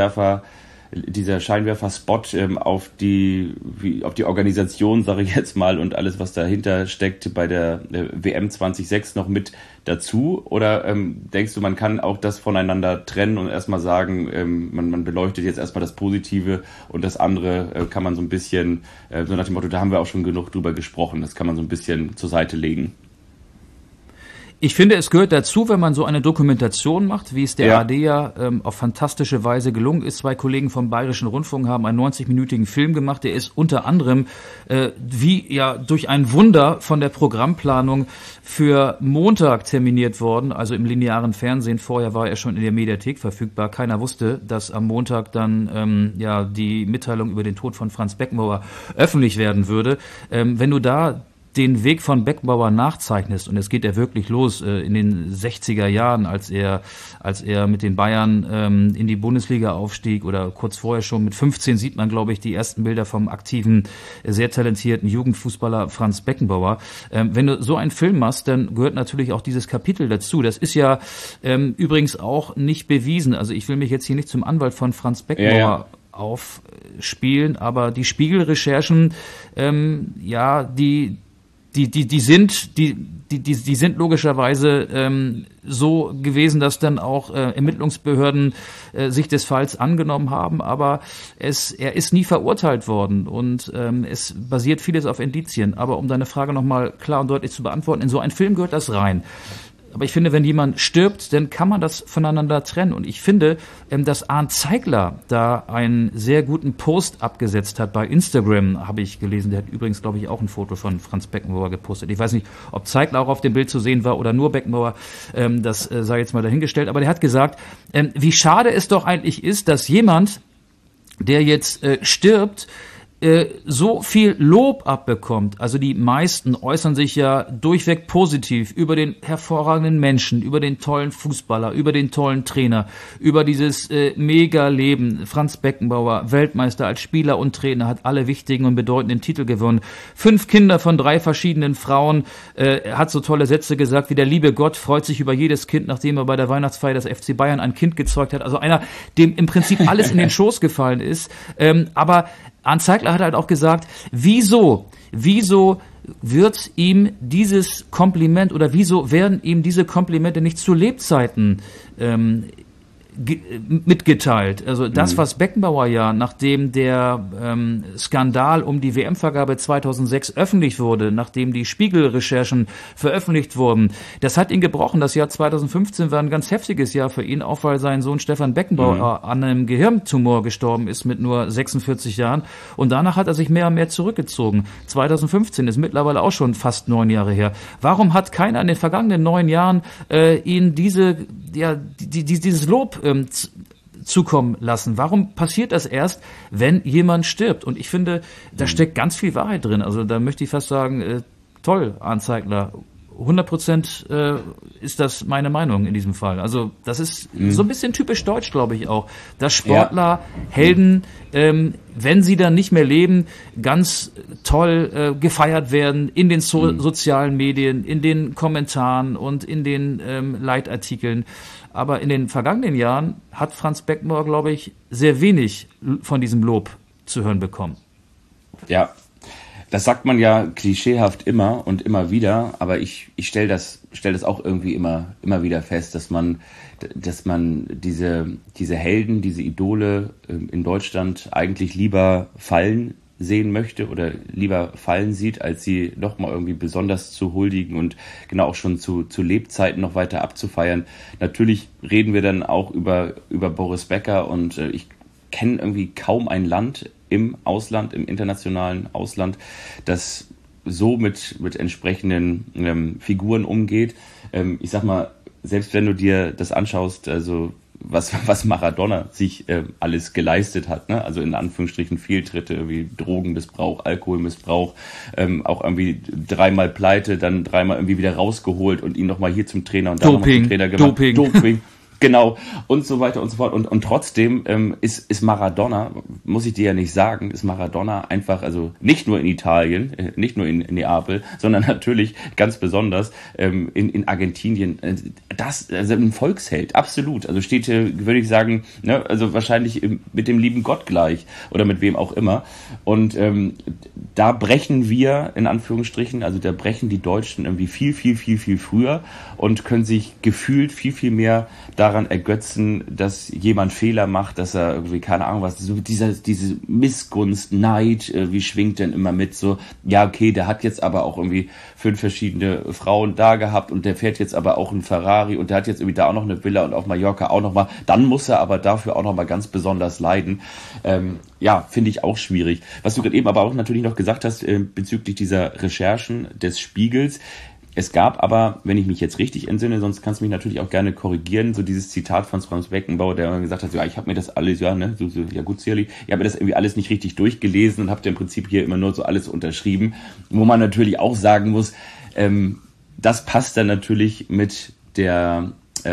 Scheinwerfer-Spot auf die Organisation, sage ich jetzt mal, und alles, was dahinter steckt bei der WM 2006 noch mit dazu? Oder denkst du, man kann auch das voneinander trennen und erstmal sagen, man beleuchtet jetzt erstmal das Positive und das andere kann man so ein bisschen, so nach dem Motto, da haben wir auch schon genug drüber gesprochen, das kann man so ein bisschen zur Seite legen? Ich finde, es gehört dazu, wenn man so eine Dokumentation macht, wie es der ARD ja auf fantastische Weise gelungen ist. 2 Kollegen vom Bayerischen Rundfunk haben einen 90-minütigen Film gemacht. Der ist unter anderem durch ein Wunder von der Programmplanung für Montag terminiert worden, also im linearen Fernsehen. Vorher war er schon in der Mediathek verfügbar. Keiner wusste, dass am Montag dann die Mitteilung über den Tod von Franz Beckenbauer öffentlich werden würde. Wenn du da den Weg von Beckenbauer nachzeichnest, und es geht ja wirklich los in den 60er Jahren, als er mit den Bayern in die Bundesliga aufstieg, oder kurz vorher schon, mit 15 sieht man, glaube ich, die ersten Bilder vom aktiven, sehr talentierten Jugendfußballer Franz Beckenbauer. Wenn du so einen Film machst, dann gehört natürlich auch dieses Kapitel dazu. Das ist ja übrigens auch nicht bewiesen. Also ich will mich jetzt hier nicht zum Anwalt von Franz Beckenbauer aufspielen, aber die Spiegel-Recherchen, die sind logischerweise so gewesen, dass dann auch Ermittlungsbehörden sich des Falls angenommen haben, aber er ist nie verurteilt worden und es basiert vieles auf Indizien. Aber um deine Frage nochmal klar und deutlich zu beantworten, in so einen Film gehört das rein. Aber ich finde, wenn jemand stirbt, dann kann man das voneinander trennen. Und ich finde, dass Arndt Zeigler da einen sehr guten Post abgesetzt hat bei Instagram, habe ich gelesen. Der hat übrigens, glaube ich, auch ein Foto von Franz Beckenbauer gepostet. Ich weiß nicht, ob Zeigler auch auf dem Bild zu sehen war oder nur Beckenbauer. Das sei jetzt mal dahingestellt. Aber der hat gesagt, wie schade es doch eigentlich ist, dass jemand, der jetzt stirbt, so viel Lob abbekommt. Also die meisten äußern sich ja durchweg positiv über den hervorragenden Menschen, über den tollen Fußballer, über den tollen Trainer, über dieses Mega-Leben. Franz Beckenbauer, Weltmeister als Spieler und Trainer, hat alle wichtigen und bedeutenden Titel gewonnen. 5 Kinder von 3 verschiedenen Frauen. Er hat so tolle Sätze gesagt, wie der liebe Gott freut sich über jedes Kind, nachdem er bei der Weihnachtsfeier des FC Bayern ein Kind gezeugt hat. Also einer, dem im Prinzip alles in den Schoß gefallen ist. Aber Arndt Zeigler hat halt auch gesagt, wieso wird ihm dieses Kompliment oder wieso werden ihm diese Komplimente nicht zu Lebzeiten mitgeteilt. Also das, was Beckenbauer ja, nachdem der Skandal um die WM-Vergabe 2006 öffentlich wurde, nachdem die Spiegel-Recherchen veröffentlicht wurden, das hat ihn gebrochen. Das Jahr 2015 war ein ganz heftiges Jahr für ihn, auch weil sein Sohn Stefan Beckenbauer an einem Gehirntumor gestorben ist mit nur 46 Jahren. Und danach hat er sich mehr und mehr zurückgezogen. 2015 ist mittlerweile auch schon fast 9 Jahre her. Warum hat keiner in den vergangenen 9 Jahren ihn dieses Lob zukommen lassen? Warum passiert das erst, wenn jemand stirbt? Und ich finde, da steckt ganz viel Wahrheit drin. Also da möchte ich fast sagen, toll, Arndt Zeigler, 100% ist das meine Meinung in diesem Fall. Also das ist so ein bisschen typisch deutsch, glaube ich auch, dass Sportler, Helden, wenn sie dann nicht mehr leben, ganz toll gefeiert werden in den sozialen Medien, in den Kommentaren und in den Leitartikeln. Aber in den vergangenen Jahren hat Franz Beckenbauer, glaube ich, sehr wenig von diesem Lob zu hören bekommen. Ja, das sagt man ja klischeehaft immer und immer wieder, aber ich stell das auch irgendwie immer wieder fest, dass man diese Helden, diese Idole in Deutschland eigentlich lieber fallen sehen möchte oder lieber fallen sieht, als sie nochmal irgendwie besonders zu huldigen und genau auch schon zu Lebzeiten noch weiter abzufeiern. Natürlich reden wir dann auch über Boris Becker und ich kenne irgendwie kaum ein Land im Ausland, im internationalen Ausland, das so mit entsprechenden Figuren umgeht. Ich sag mal, selbst wenn du dir das anschaust, also was Maradona sich alles geleistet hat, ne? Also in Anführungsstrichen Fehltritte wie Drogenmissbrauch, Alkoholmissbrauch, auch irgendwie 3-mal pleite, dann 3-mal irgendwie wieder rausgeholt und ihn nochmal hier zum Trainer und da nochmal zum Trainer gemacht. Doping. Genau, und so weiter und so fort. Und trotzdem ist Maradona, muss ich dir ja nicht sagen, ist Maradona einfach, also nicht nur in Italien, nicht nur in Neapel, sondern natürlich ganz besonders in Argentinien. Also ein Volksheld, absolut. Also steht hier, würde ich sagen, ne, also wahrscheinlich mit dem lieben Gott gleich oder mit wem auch immer. Und da brechen wir, in Anführungsstrichen, also da brechen die Deutschen irgendwie viel früher und können sich gefühlt viel mehr daran ergötzen, dass jemand Fehler macht, dass er irgendwie, keine Ahnung was, so diese Missgunst, Neid, wie schwingt denn immer mit, so, ja okay, der hat jetzt aber auch irgendwie 5 verschiedene Frauen da gehabt und der fährt jetzt aber auch einen Ferrari und der hat jetzt irgendwie da auch noch eine Villa und auf Mallorca auch nochmal, dann muss er aber dafür auch nochmal ganz besonders leiden. Ja, finde ich auch schwierig. Was du gerade eben aber auch natürlich noch gesagt hast, bezüglich dieser Recherchen des Spiegels, es gab aber, wenn ich mich jetzt richtig entsinne, sonst kannst du mich natürlich auch gerne korrigieren, so dieses Zitat von Franz Beckenbauer, der gesagt hat, ja, ich habe mir das alles, ja, ne, ja gut, sicherlich, ich habe mir das irgendwie alles nicht richtig durchgelesen und habe im Prinzip hier immer nur so alles unterschrieben, wo man natürlich auch sagen muss, das passt dann natürlich mit der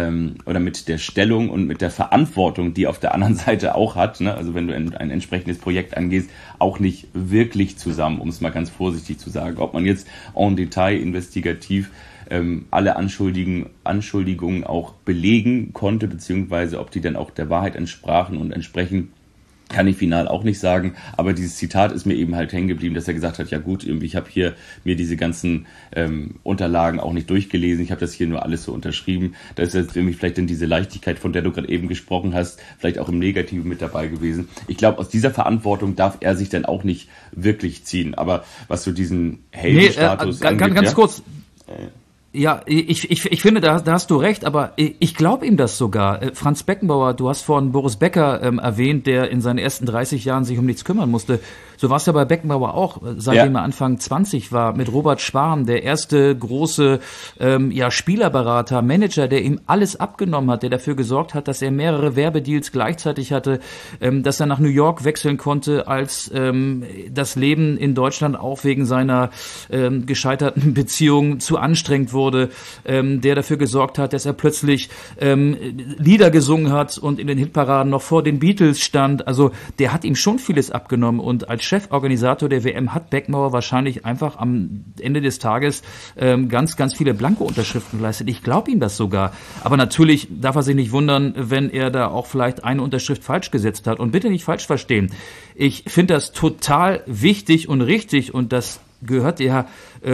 Stellung und mit der Verantwortung, die auf der anderen Seite auch hat, ne? Also wenn du ein entsprechendes Projekt angehst, auch nicht wirklich zusammen, um es mal ganz vorsichtig zu sagen. Ob man jetzt en Detail investigativ alle Anschuldigungen auch belegen konnte, beziehungsweise ob die dann auch der Wahrheit entsprachen und entsprechen, kann ich final auch nicht sagen, aber dieses Zitat ist mir eben halt hängen geblieben, dass er gesagt hat, ja gut, irgendwie ich habe hier mir diese ganzen Unterlagen auch nicht durchgelesen, ich habe das hier nur alles so unterschrieben. Da ist jetzt irgendwie vielleicht dann diese Leichtigkeit, von der du gerade eben gesprochen hast, vielleicht auch im Negativen mit dabei gewesen. Ich glaube, aus dieser Verantwortung darf er sich dann auch nicht wirklich ziehen. Aber was so diesen Heldenstatus angeht, ganz kurz. Ja, ich finde, da hast du recht, aber ich glaube ihm das sogar. Franz Beckenbauer, du hast vorhin Boris Becker erwähnt, der in seinen ersten 30 Jahren sich um nichts kümmern musste. So war es ja bei Beckenbauer auch, seitdem er Anfang 20 war, mit Robert Schwarm, der erste große Spielerberater, Manager, der ihm alles abgenommen hat, der dafür gesorgt hat, dass er mehrere Werbedeals gleichzeitig hatte, dass er nach New York wechseln konnte, als das Leben in Deutschland auch wegen seiner gescheiterten Beziehung zu anstrengend wurde, der dafür gesorgt hat, dass er plötzlich Lieder gesungen hat und in den Hitparaden noch vor den Beatles stand. Also der hat ihm schon vieles abgenommen und als Cheforganisator der WM hat Beckenbauer wahrscheinlich einfach am Ende des Tages ganz viele Blanko-Unterschriften geleistet. Ich glaube ihm das sogar. Aber natürlich darf er sich nicht wundern, wenn er da auch vielleicht eine Unterschrift falsch gesetzt hat. Und bitte nicht falsch verstehen. Ich finde das total wichtig und richtig und das gehört ja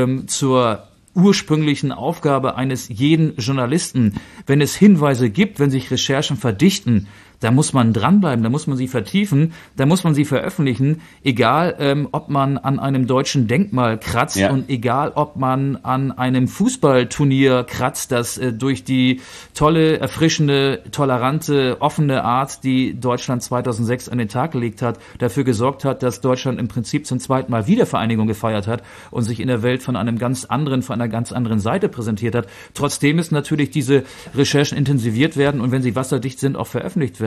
zur ursprünglichen Aufgabe eines jeden Journalisten. Wenn es Hinweise gibt, wenn sich Recherchen verdichten, da muss man dranbleiben, da muss man sie vertiefen, da muss man sie veröffentlichen, egal ob man an einem deutschen Denkmal kratzt und egal ob man an einem Fußballturnier kratzt, das durch die tolle, erfrischende, tolerante, offene Art, die Deutschland 2006 an den Tag gelegt hat, dafür gesorgt hat, dass Deutschland im Prinzip zum zweiten Mal Wiedervereinigung gefeiert hat und sich in der Welt von einer ganz anderen Seite präsentiert hat. Trotzdem ist natürlich diese Recherchen intensiviert werden und wenn sie wasserdicht sind, auch veröffentlicht werden.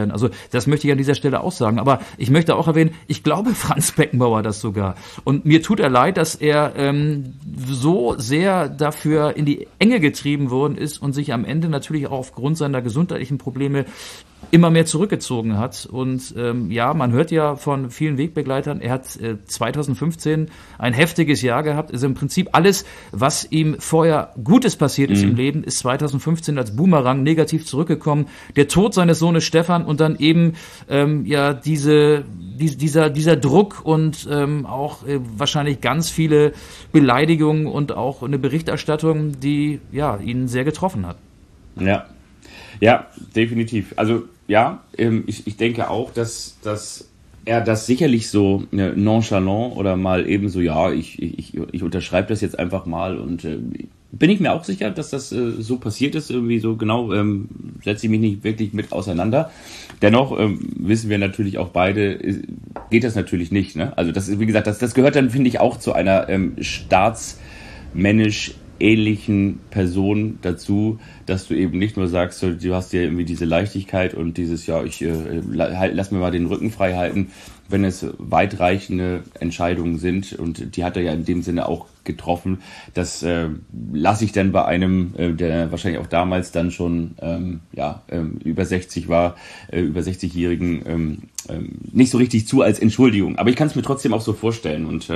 werden. Also das möchte ich an dieser Stelle auch sagen. Aber ich möchte auch erwähnen, ich glaube Franz Beckenbauer das sogar. Und mir tut er leid, dass er so sehr dafür in die Enge getrieben worden ist und sich am Ende natürlich auch aufgrund seiner gesundheitlichen Probleme immer mehr zurückgezogen hat. Und man hört ja von vielen Wegbegleitern, er hat 2015 ein heftiges Jahr gehabt. Also im Prinzip alles, was ihm vorher Gutes passiert ist im Leben, ist 2015 als Boomerang negativ zurückgekommen. Der Tod seines Sohnes Stefan und dann eben dieser Druck und auch wahrscheinlich ganz viele Beleidigungen und auch eine Berichterstattung, die ihn sehr getroffen hat. Ja, definitiv. Also ich denke auch, dass er das sicherlich so nonchalant oder mal eben so, ich unterschreibe das jetzt einfach mal und bin ich mir auch sicher, dass das so passiert ist, irgendwie so genau, setze ich mich nicht wirklich mit auseinander. Dennoch wissen wir natürlich auch beide, geht das natürlich nicht, ne? Also das ist, wie gesagt, das gehört dann, finde ich, auch zu einer staatsmännisch ähnlichen Person dazu, dass du eben nicht nur sagst, du hast ja irgendwie diese Leichtigkeit und dieses, lass mir mal den Rücken frei halten, wenn es weitreichende Entscheidungen sind, und die hat er ja in dem Sinne auch getroffen, das lasse ich dann bei einem, der wahrscheinlich auch damals dann schon über 60 war, über 60-Jährigen nicht so richtig zu als Entschuldigung. Aber ich kann es mir trotzdem auch so vorstellen und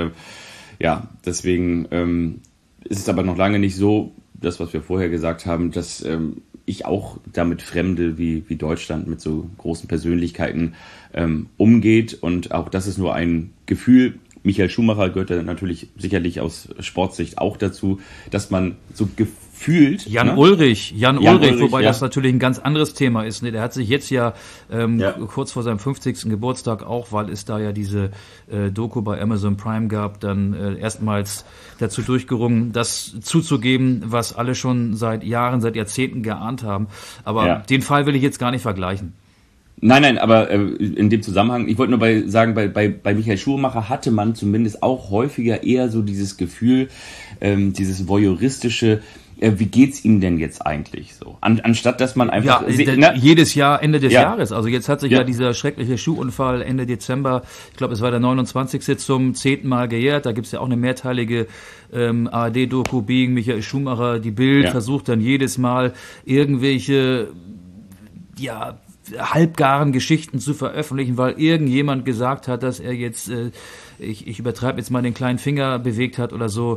deswegen ist es aber noch lange nicht so, das, was wir vorher gesagt haben, dass ich auch damit fremde, wie Deutschland mit so großen Persönlichkeiten umgeht. Und auch das ist nur ein Gefühl. Michael Schumacher gehört da natürlich sicherlich aus Sportsicht auch dazu, dass man so gefühlt... Jan Ullrich, wobei das natürlich ein ganz anderes Thema ist. Der hat sich jetzt kurz vor seinem 50. Geburtstag auch, weil es da ja diese Doku bei Amazon Prime gab, dann erstmals dazu durchgerungen, das zuzugeben, was alle schon seit Jahren, seit Jahrzehnten geahnt haben. Aber den Fall will ich jetzt gar nicht vergleichen. Nein, aber in dem Zusammenhang, ich wollte nur sagen, bei Michael Schumacher hatte man zumindest auch häufiger eher so dieses Gefühl, dieses voyeuristische, wie geht's ihm denn jetzt eigentlich so? Anstatt dass man einfach... jedes Jahr Ende des Jahres. Also jetzt hat sich dieser schreckliche Schuhunfall Ende Dezember, ich glaube es war der 29. zum 10. Mal gejährt. Da gibt's ja auch eine mehrteilige ARD-Doku, Being Michael Schumacher. Die Bild versucht dann jedes Mal irgendwelche halbgaren Geschichten zu veröffentlichen, weil irgendjemand gesagt hat, dass er jetzt, ich übertreibe jetzt mal, den kleinen Finger bewegt hat oder so.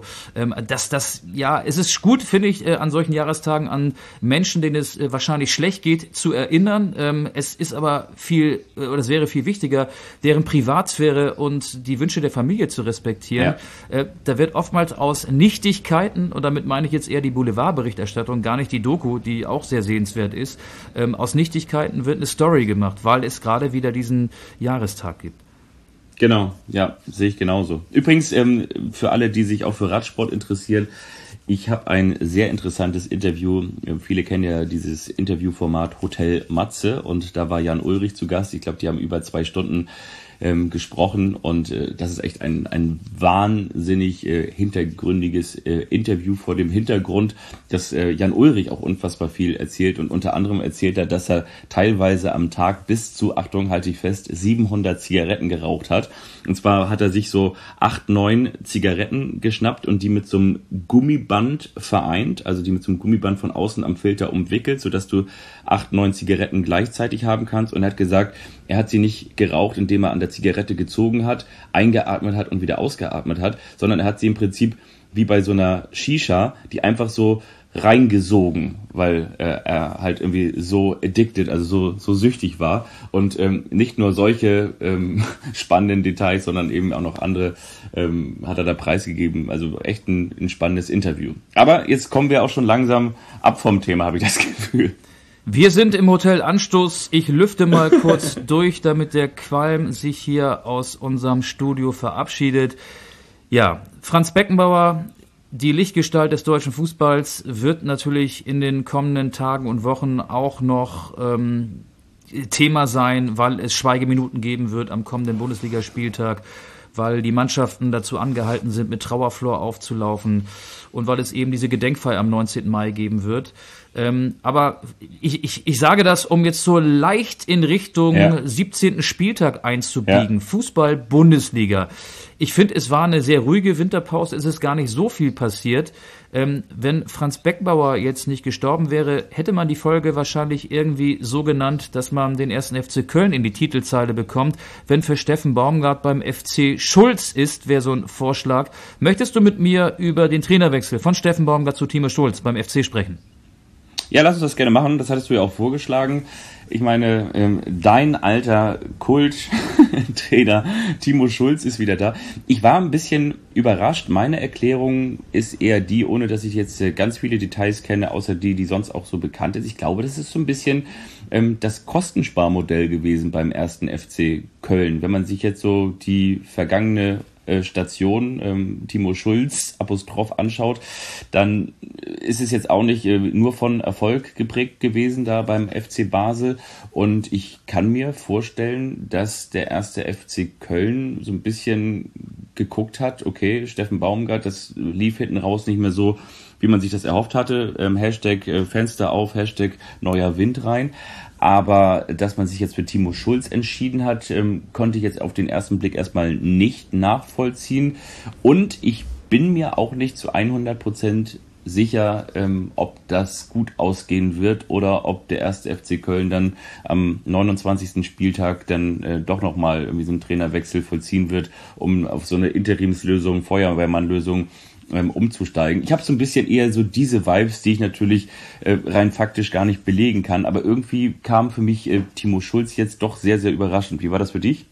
Es ist gut, finde ich, an solchen Jahrestagen an Menschen, denen es wahrscheinlich schlecht geht, zu erinnern. Es ist aber es wäre viel wichtiger, deren Privatsphäre und die Wünsche der Familie zu respektieren. Ja. Da wird oftmals aus Nichtigkeiten, und damit meine ich jetzt eher die Boulevardberichterstattung, gar nicht die Doku, die auch sehr sehenswert ist, aus Nichtigkeiten wird eine Story gemacht, weil es gerade wieder diesen Jahrestag gibt. Genau, ja, sehe ich genauso. Übrigens, für alle, die sich auch für Radsport interessieren, ich habe ein sehr interessantes Interview. Viele kennen ja dieses Interviewformat Hotel Matze, und da war Jan Ullrich zu Gast. Ich glaube, die haben über 2 Stunden gesprochen, und das ist echt ein wahnsinnig hintergründiges Interview vor dem Hintergrund, dass Jan Ullrich auch unfassbar viel erzählt, und unter anderem erzählt er, dass er teilweise am Tag bis zu, Achtung, halte ich fest, 700 Zigaretten geraucht hat. Und zwar hat er sich so 8, 9 Zigaretten geschnappt und die mit so einem Gummiband vereint, also die mit so einem Gummiband von außen am Filter umwickelt, sodass du 8, 9 Zigaretten gleichzeitig haben kannst. Und er hat gesagt, er hat sie nicht geraucht, indem er an der Zigarette gezogen hat, eingeatmet hat und wieder ausgeatmet hat, sondern er hat sie im Prinzip wie bei so einer Shisha, die einfach so reingesogen, weil er halt irgendwie so addicted, also so süchtig war. Und nicht nur solche spannenden Details, sondern eben auch noch andere hat er da preisgegeben. Also echt ein spannendes Interview. Aber jetzt kommen wir auch schon langsam ab vom Thema, habe ich das Gefühl. Wir sind im Hotel Anstoß. Ich lüfte mal kurz durch, damit der Qualm sich hier aus unserem Studio verabschiedet. Ja, Franz Beckenbauer, die Lichtgestalt des deutschen Fußballs, wird natürlich in den kommenden Tagen und Wochen auch noch Thema sein, weil es Schweigeminuten geben wird am kommenden Bundesligaspieltag, weil die Mannschaften dazu angehalten sind, mit Trauerflor aufzulaufen und weil es eben diese Gedenkfeier am 19. Mai geben wird. Aber ich sage das, um jetzt so leicht in Richtung 17. Spieltag einzubiegen. Fußball-Bundesliga. Ich finde, es war eine sehr ruhige Winterpause, es ist gar nicht so viel passiert. Wenn Franz Beckenbauer jetzt nicht gestorben wäre, hätte man die Folge wahrscheinlich irgendwie so genannt, dass man den 1. FC Köln in die Titelzeile bekommt. Wenn für Steffen Baumgart beim FC Schulz ist, wäre so ein Vorschlag. Möchtest du mit mir über den Trainerwechsel von Steffen Baumgart zu Timo Schulz beim FC sprechen? Ja, lass uns das gerne machen. Das hattest du ja auch vorgeschlagen. Ich meine, dein alter Kult-Trainer Timo Schulz ist wieder da. Ich war ein bisschen überrascht. Meine Erklärung ist eher die, ohne dass ich jetzt ganz viele Details kenne, außer die sonst auch so bekannt ist. Ich glaube, das ist so ein bisschen das Kostensparmodell gewesen beim 1. FC Köln. Wenn man sich jetzt so die vergangene Station Timo Schulz Apostroph anschaut, dann ist es jetzt auch nicht nur von Erfolg geprägt gewesen da beim FC Basel, und ich kann mir vorstellen, dass der 1. FC Köln so ein bisschen geguckt hat, okay, Steffen Baumgart, das lief hinten raus nicht mehr so, wie man sich das erhofft hatte, Hashtag Fenster auf, Hashtag neuer Wind rein. Aber dass man sich jetzt für Timo Schulz entschieden hat, konnte ich jetzt auf den ersten Blick erstmal nicht nachvollziehen. Und ich bin mir auch nicht zu 100% sicher, ob das gut ausgehen wird oder ob der 1. FC Köln dann am 29. Spieltag dann doch nochmal irgendwie so einen Trainerwechsel vollziehen wird, um auf so eine Interimslösung, Feuerwehrmannlösung umzusteigen. Ich habe so ein bisschen eher so diese Vibes, die ich natürlich rein faktisch gar nicht belegen kann, aber irgendwie kam für mich Timo Schulz jetzt doch sehr, sehr überraschend. Wie war das für dich?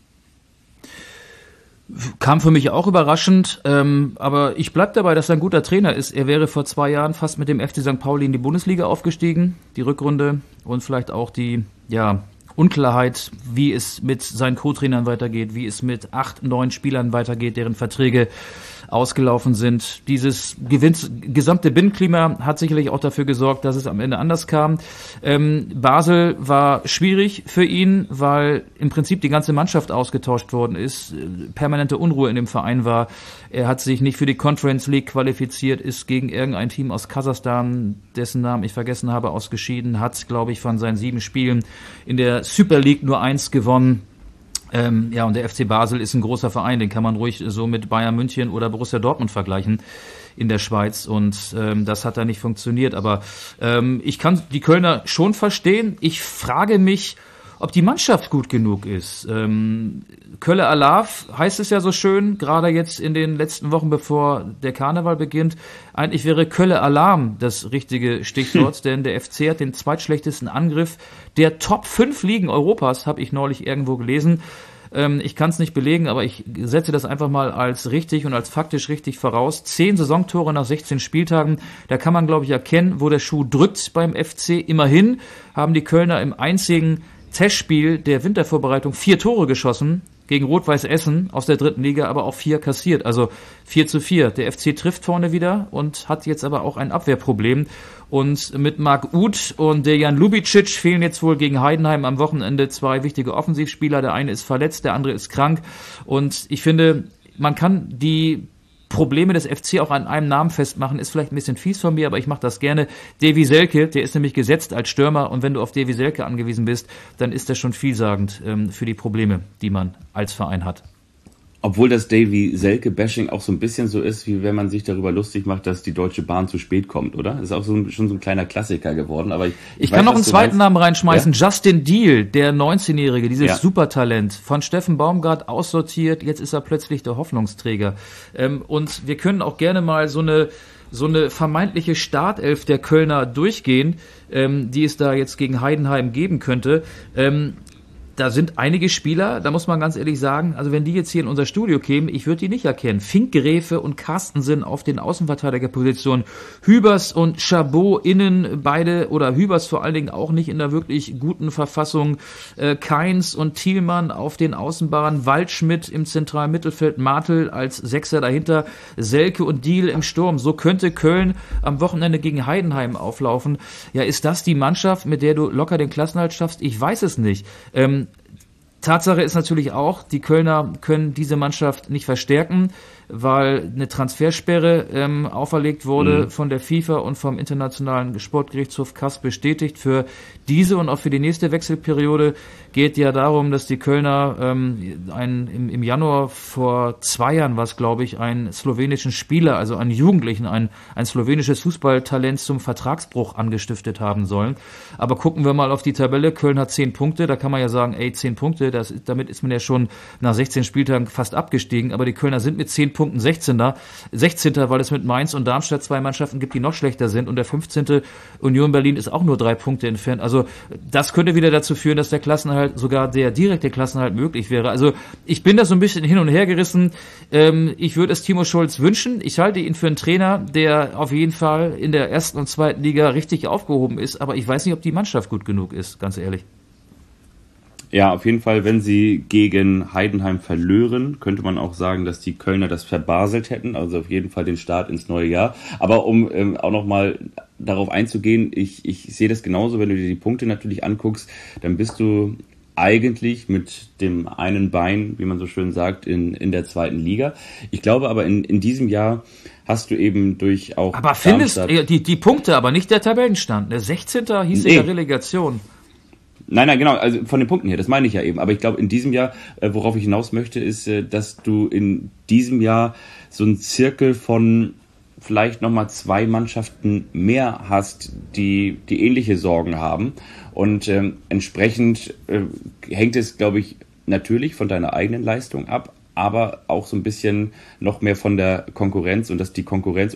Kam für mich auch überraschend, aber ich bleib dabei, dass er ein guter Trainer ist. Er wäre vor 2 Jahren fast mit dem FC St. Pauli in die Bundesliga aufgestiegen, die Rückrunde, und vielleicht auch die Unklarheit, wie es mit seinen Co-Trainern weitergeht, wie es mit 8, 9 Spielern weitergeht, deren Verträge ausgelaufen sind. Dieses gesamte Binnenklima hat sicherlich auch dafür gesorgt, dass es am Ende anders kam. Basel war schwierig für ihn, weil im Prinzip die ganze Mannschaft ausgetauscht worden ist. Permanente Unruhe in dem Verein war. Er hat sich nicht für die Conference League qualifiziert, ist gegen irgendein Team aus Kasachstan, dessen Namen ich vergessen habe, ausgeschieden, hat, glaube ich, von seinen 7 Spielen in der Super League nur 1 gewonnen. Und der FC Basel ist ein großer Verein, den kann man ruhig so mit Bayern München oder Borussia Dortmund vergleichen in der Schweiz, und das hat da nicht funktioniert. Aber ich kann die Kölner schon verstehen. Ich frage mich, ob die Mannschaft gut genug ist. Kölle Alav heißt es ja so schön, gerade jetzt in den letzten Wochen, bevor der Karneval beginnt. Eigentlich wäre Kölle Alarm das richtige Stichwort, denn der FC hat den zweitschlechtesten Angriff der Top 5 Ligen Europas, habe ich neulich irgendwo gelesen. Ich kann es nicht belegen, aber ich setze das einfach mal als richtig und als faktisch richtig voraus. 10 Saisontore nach 16 Spieltagen, da kann man, glaube ich, erkennen, wo der Schuh drückt beim FC. Immerhin haben die Kölner im einzigen Testspiel der Wintervorbereitung 4 Tore geschossen gegen Rot-Weiß Essen aus der 3. Liga, aber auch 4 kassiert, also 4:4. Der FC trifft vorne wieder und hat jetzt aber auch ein Abwehrproblem. Und mit Marc Uth und Dejan Lubicic fehlen jetzt wohl gegen Heidenheim am Wochenende 2 wichtige Offensivspieler. Der eine ist verletzt, der andere ist krank. Und ich finde, man kann die Probleme des FC auch an einem Namen festmachen, ist vielleicht ein bisschen fies von mir, aber ich mache das gerne. Davy Selke, der ist nämlich gesetzt als Stürmer, und wenn du auf Davy Selke angewiesen bist, dann ist das schon vielsagend für die Probleme, die man als Verein hat. Obwohl das Davy Selke-Bashing auch so ein bisschen so ist, wie wenn man sich darüber lustig macht, dass die Deutsche Bahn zu spät kommt, oder? Das ist auch schon so ein kleiner Klassiker geworden. Aber ich kann noch einen zweiten Namen reinschmeißen. Ja? Justin Deal, der 19-Jährige, dieses Supertalent, von Steffen Baumgart aussortiert. Jetzt ist er plötzlich der Hoffnungsträger. Und wir können auch gerne mal so eine vermeintliche Startelf der Kölner durchgehen, die es da jetzt gegen Heidenheim geben könnte. Da sind einige Spieler, da muss man ganz ehrlich sagen, also wenn die jetzt hier in unser Studio kämen, ich würde die nicht erkennen. Finkgräfe und Carstensen auf den Außenverteidigerpositionen, Hübers und Chabot innen, beide, oder Hübers vor allen Dingen auch nicht in der wirklich guten Verfassung, Kainz und Thielmann auf den Außenbahnen, Waldschmidt im zentralen Mittelfeld, Martel als Sechser dahinter, Selke und Diel im Sturm. So könnte Köln am Wochenende gegen Heidenheim auflaufen. Ja, ist das die Mannschaft, mit der du locker den Klassenerhalt schaffst? Ich weiß es nicht. Tatsache ist natürlich auch, die Kölner können diese Mannschaft nicht verstärken, weil eine Transfersperre auferlegt wurde von der FIFA und vom Internationalen Sportgerichtshof CAS bestätigt. Für diese und auch für die nächste Wechselperiode geht ja darum, dass die Kölner im Januar vor 2 Jahren war es, glaube ich, einen slowenischen Spieler, also einen Jugendlichen, ein slowenisches Fußballtalent zum Vertragsbruch angestiftet haben sollen. Aber gucken wir mal auf die Tabelle. Köln hat 10 Punkte, da kann man ja sagen, 10 Punkte, damit ist man ja schon nach 16 Spieltagen fast abgestiegen, aber die Kölner sind mit 10 Punkten 16. weil es mit Mainz und Darmstadt 2 Mannschaften gibt, die noch schlechter sind, und der 15. Union Berlin ist auch nur 3 Punkte entfernt. Also das könnte wieder dazu führen, dass der Klassenerhalt, sogar der direkte Klassenerhalt möglich wäre. Also ich bin da so ein bisschen hin und her gerissen. Ich würde es Timo Schulz wünschen. Ich halte ihn für einen Trainer, der auf jeden Fall in der 1. und 2. Liga richtig aufgehoben ist, aber ich weiß nicht, ob die Mannschaft gut genug ist, ganz ehrlich. Ja, auf jeden Fall, wenn sie gegen Heidenheim verlören, könnte man auch sagen, dass die Kölner das verbaselt hätten, also auf jeden Fall den Start ins neue Jahr. Aber um auch nochmal darauf einzugehen, ich sehe das genauso, wenn du dir die Punkte natürlich anguckst, dann bist du eigentlich mit dem einen Bein, wie man so schön sagt, in der 2. Liga. Ich glaube aber in diesem Jahr hast du eben durch auch... Aber findest die Punkte, aber nicht der Tabellenstand. Der 16. hieß in der Relegation. Nein, genau, also von den Punkten her, das meine ich ja eben. Aber ich glaube, in diesem Jahr, worauf ich hinaus möchte, ist, dass du in diesem Jahr so einen Zirkel von vielleicht nochmal 2 Mannschaften mehr hast, die ähnliche Sorgen haben. Und entsprechend hängt es, glaube ich, natürlich von deiner eigenen Leistung ab, aber auch so ein bisschen noch mehr von der Konkurrenz, und dass die Konkurrenz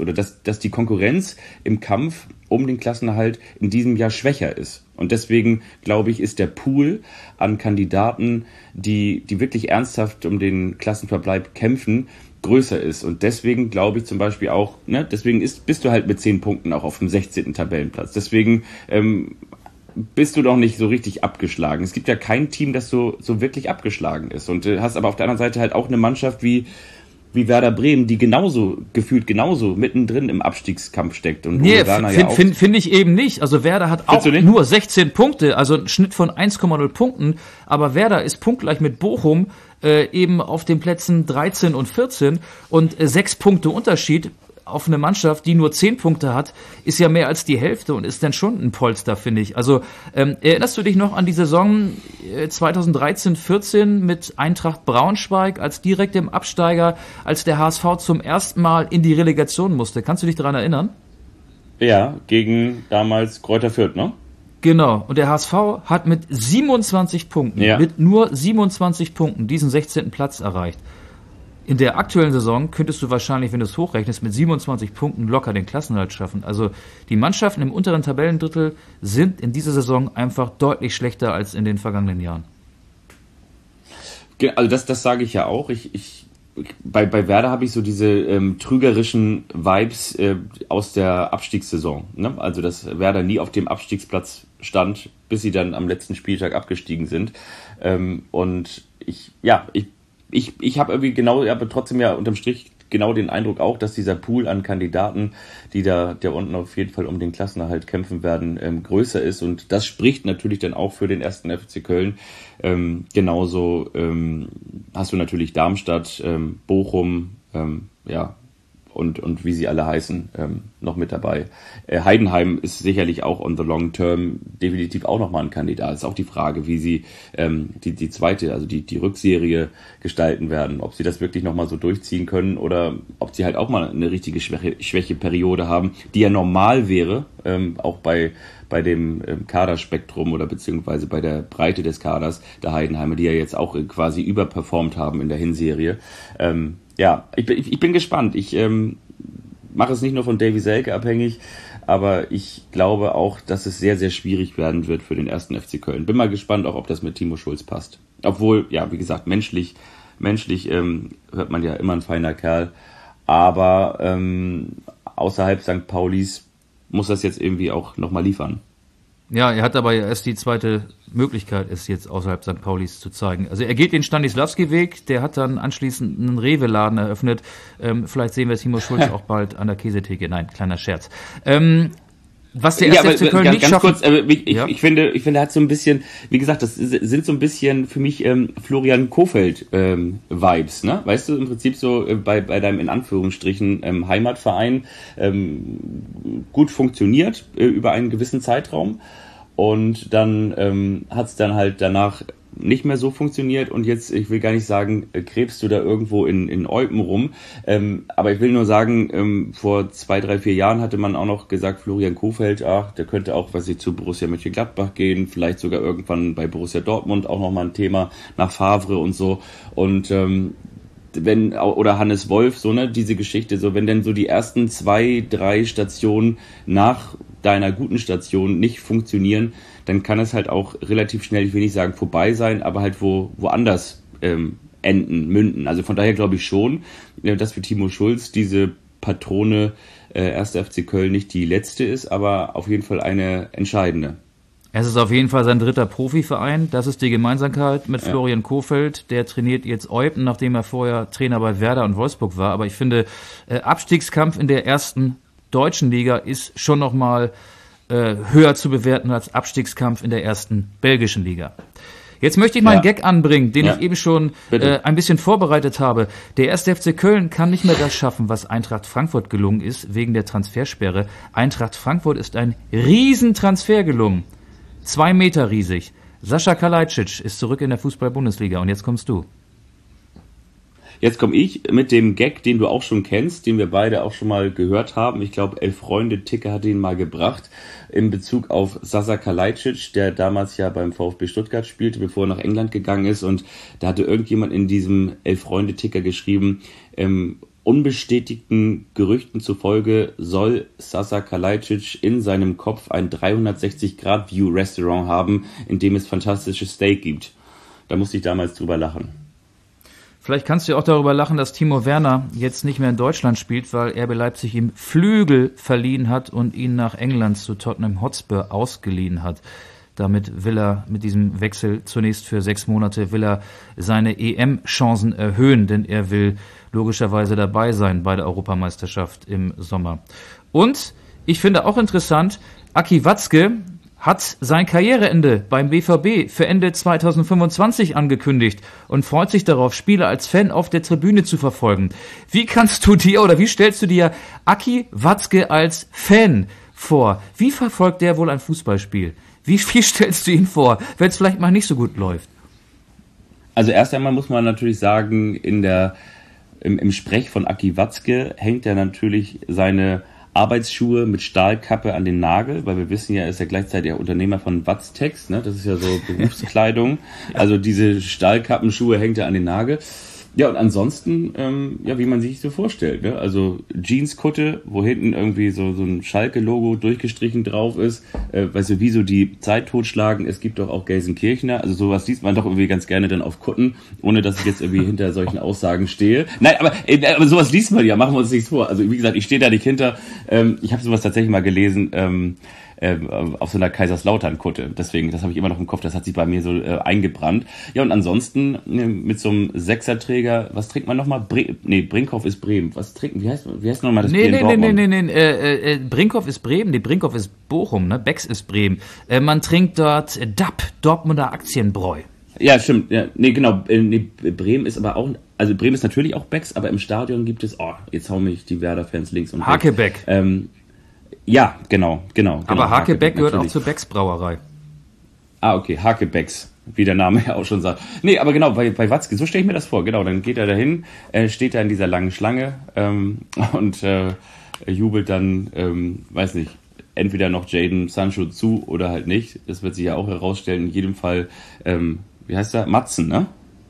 im Kampf um den Klassenerhalt in diesem Jahr schwächer ist. Und deswegen, glaube ich, ist der Pool an Kandidaten, die wirklich ernsthaft um den Klassenverbleib kämpfen, größer ist. Und deswegen glaube ich zum Beispiel auch, deswegen bist du halt mit 10 Punkten auch auf dem 16. Tabellenplatz. Deswegen bist du doch nicht so richtig abgeschlagen. Es gibt ja kein Team, das so wirklich abgeschlagen ist. Und hast aber auf der anderen Seite halt auch eine Mannschaft wie Werder Bremen, die gefühlt genauso mittendrin im Abstiegskampf steckt. Und finde ich eben nicht. Also Werder hat auch nur 16 Punkte, also einen Schnitt von 1,0 Punkten. Aber Werder ist punktgleich mit Bochum eben auf den Plätzen 13 und 14 und 6 Punkte Unterschied auf eine Mannschaft, die nur 10 Punkte hat, ist ja mehr als die Hälfte und ist dann schon ein Polster, finde ich. Also erinnerst du dich noch an die Saison 2013-14 mit Eintracht Braunschweig als direktem Absteiger, als der HSV zum ersten Mal in die Relegation musste? Kannst du dich daran erinnern? Ja, gegen damals Greuther Fürth, ne? Genau, und der HSV hat mit 27 Punkten, mit nur 27 Punkten diesen 16. Platz erreicht. In der aktuellen Saison könntest du wahrscheinlich, wenn du es hochrechnest, mit 27 Punkten locker den Klassenerhalt schaffen. Also die Mannschaften im unteren Tabellendrittel sind in dieser Saison einfach deutlich schlechter als in den vergangenen Jahren. Also das sage ich ja auch. Bei Werder habe ich so diese trügerischen Vibes aus der Abstiegssaison. Ne? Also dass Werder nie auf dem Abstiegsplatz stand, bis sie dann am letzten Spieltag abgestiegen sind. Und ich habe irgendwie aber trotzdem ja unterm Strich genau den Eindruck auch, dass dieser Pool an Kandidaten, die der unten auf jeden Fall um den Klassenerhalt kämpfen werden, größer ist. Und das spricht natürlich dann auch für den 1. FC Köln. Genauso hast du natürlich Darmstadt, Bochum, und wie sie alle heißen, noch mit dabei. Heidenheim ist sicherlich auch on the long term definitiv auch nochmal ein Kandidat. Es ist auch die Frage, wie sie die zweite, also die Rückserie gestalten werden. Ob sie das wirklich nochmal so durchziehen können oder ob sie halt auch mal eine richtige Schwächeperiode haben, die ja normal wäre, auch bei dem Kaderspektrum oder beziehungsweise bei der Breite des Kaders der Heidenheimer, die ja jetzt auch quasi überperformt haben in der Hinserie. Ich bin gespannt. Ich mache es nicht nur von Davy Selke abhängig, aber ich glaube auch, dass es sehr, sehr schwierig werden wird für den 1. FC Köln. Bin mal gespannt auch, ob das mit Timo Schulz passt. Obwohl, ja, wie gesagt, menschlich hört man ja immer ein feiner Kerl, aber außerhalb St. Paulis muss das jetzt irgendwie auch nochmal liefern. Ja, er hat aber erst die zweite Möglichkeit, es jetzt außerhalb St. Paulis zu zeigen. Also er geht den Stanislavski-Weg, der hat dann anschließend einen Rewe-Laden eröffnet. Vielleicht sehen wir Timo Schulz auch bald an der Käsetheke. Nein, kleiner Scherz. Was der erste FC Köln nicht ganz schafft. Kurz, ich finde, er hat so ein bisschen, wie gesagt, das sind so ein bisschen für mich Florian Kohfeldt Vibes, ne? Weißt du, im Prinzip so bei deinem in Anführungsstrichen Heimatverein gut funktioniert über einen gewissen Zeitraum und dann hat es dann halt danach nicht mehr so funktioniert und jetzt, ich will gar nicht sagen, krebst du da irgendwo in Eupen rum, aber ich will nur sagen, vor 2, 3, 4 Jahren hatte man auch noch gesagt, Florian Kohfeldt, der könnte auch, zu Borussia Mönchengladbach gehen, vielleicht sogar irgendwann bei Borussia Dortmund auch nochmal ein Thema nach Favre und so und oder Hannes Wolf, so, ne, diese Geschichte, so, wenn denn so die ersten 2, 3 Stationen nach deiner guten Station nicht funktionieren, dann kann es halt auch relativ schnell, ich will nicht sagen vorbei sein, aber halt woanders münden. Also von daher glaube ich schon, dass für Timo Schulz diese Patrone 1. FC Köln nicht die letzte ist, aber auf jeden Fall eine entscheidende. Es ist auf jeden Fall sein 3. Profiverein. Das ist die Gemeinsamkeit mit Florian Kohfeldt. Der trainiert jetzt Eupen, nachdem er vorher Trainer bei Werder und Wolfsburg war. Aber ich finde, Abstiegskampf in der 1. deutschen Liga ist schon nochmal höher zu bewerten als Abstiegskampf in der 1. belgischen Liga. Jetzt möchte ich mal einen Gag anbringen, den ich eben schon ein bisschen vorbereitet habe. Der 1. FC Köln kann nicht mehr das schaffen, was Eintracht Frankfurt gelungen ist, wegen der Transfersperre. Eintracht Frankfurt ist ein Riesentransfer gelungen. 2 Meter riesig. Sascha Kalajdzic ist zurück in der Fußball-Bundesliga und jetzt kommst du. Jetzt komme ich mit dem Gag, den du auch schon kennst, den wir beide auch schon mal gehört haben. Ich glaube, 11 Freunde Ticker hat ihn mal gebracht in Bezug auf Sascha Kalajdzic, der damals ja beim VfB Stuttgart spielte, bevor er nach England gegangen ist. Und da hatte irgendjemand in diesem 11 Freunde Ticker geschrieben, unbestätigten Gerüchten zufolge soll Sascha Kalajdzic in seinem Kopf ein 360-Grad-View-Restaurant haben, in dem es fantastisches Steak gibt. Da musste ich damals drüber lachen. Vielleicht kannst du auch darüber lachen, dass Timo Werner jetzt nicht mehr in Deutschland spielt, weil RB Leipzig ihm Flügel verliehen hat und ihn nach England zu Tottenham Hotspur ausgeliehen hat. Damit will er mit diesem Wechsel zunächst für 6 Monate will er seine EM-Chancen erhöhen, denn er will logischerweise dabei sein bei der Europameisterschaft im Sommer. Und ich finde auch interessant, Aki Watzke hat sein Karriereende beim BVB für Ende 2025 angekündigt und freut sich darauf, Spiele als Fan auf der Tribüne zu verfolgen. Wie kannst du dir oder wie stellst du dir Aki Watzke als Fan vor? Wie verfolgt der wohl ein Fußballspiel? Wie stellst du ihn vor, wenn es vielleicht mal nicht so gut läuft? Also erst einmal muss man natürlich sagen, im Sprech von Aki Watzke hängt er natürlich seine Arbeitsschuhe mit Stahlkappe an den Nagel, weil wir wissen ja, er ist ja gleichzeitig der Unternehmer von Watztex, ne? Das ist ja so Berufskleidung. Also diese Stahlkappenschuhe hängt er an den Nagel. Ja, und ansonsten, wie man sich so vorstellt, ne? Also Jeanskutte, wo hinten irgendwie so ein Schalke-Logo durchgestrichen drauf ist, wie so die Zeit totschlagen. Es gibt doch auch Gelsenkirchener, also sowas liest man doch irgendwie ganz gerne dann auf Kutten, ohne dass ich jetzt irgendwie hinter solchen Aussagen stehe. Nein, aber sowas liest man ja, machen wir uns nichts vor. Also wie gesagt, ich stehe da nicht hinter. Ich habe sowas tatsächlich mal gelesen, auf so einer Kaiserslautern-Kutte. Deswegen, das habe ich immer noch im Kopf, das hat sich bei mir so eingebrannt. Ja, und ansonsten mit so einem Sechserträger, was trinkt man nochmal? Brinkhoff ist Bremen. Wie heißt nochmal das Bier in Dortmund? Nee. Brinkhoff ist Bremen, Brinkhoff ist Bochum, ne? Becks ist Bremen. Man trinkt dort DAP, Dortmunder Aktienbräu. Ja, stimmt. Ja, genau. Bremen ist aber auch, also Bremen ist natürlich auch Becks, aber im Stadion gibt es, jetzt hauen mich die Werder-Fans links und rechts. Hakebeck. Ja, genau. Aber Hakebeck gehört auch zur Becks Brauerei. Okay, Hakebecks, wie der Name ja auch schon sagt. Nee, aber genau, bei Watzke, so stelle ich mir das vor. Genau, dann geht er dahin, steht da in dieser langen Schlange und jubelt dann, weiß nicht, entweder noch Jadon Sancho zu oder halt nicht. Das wird sich ja auch herausstellen. In jedem Fall, wie heißt er? Matzen, ne?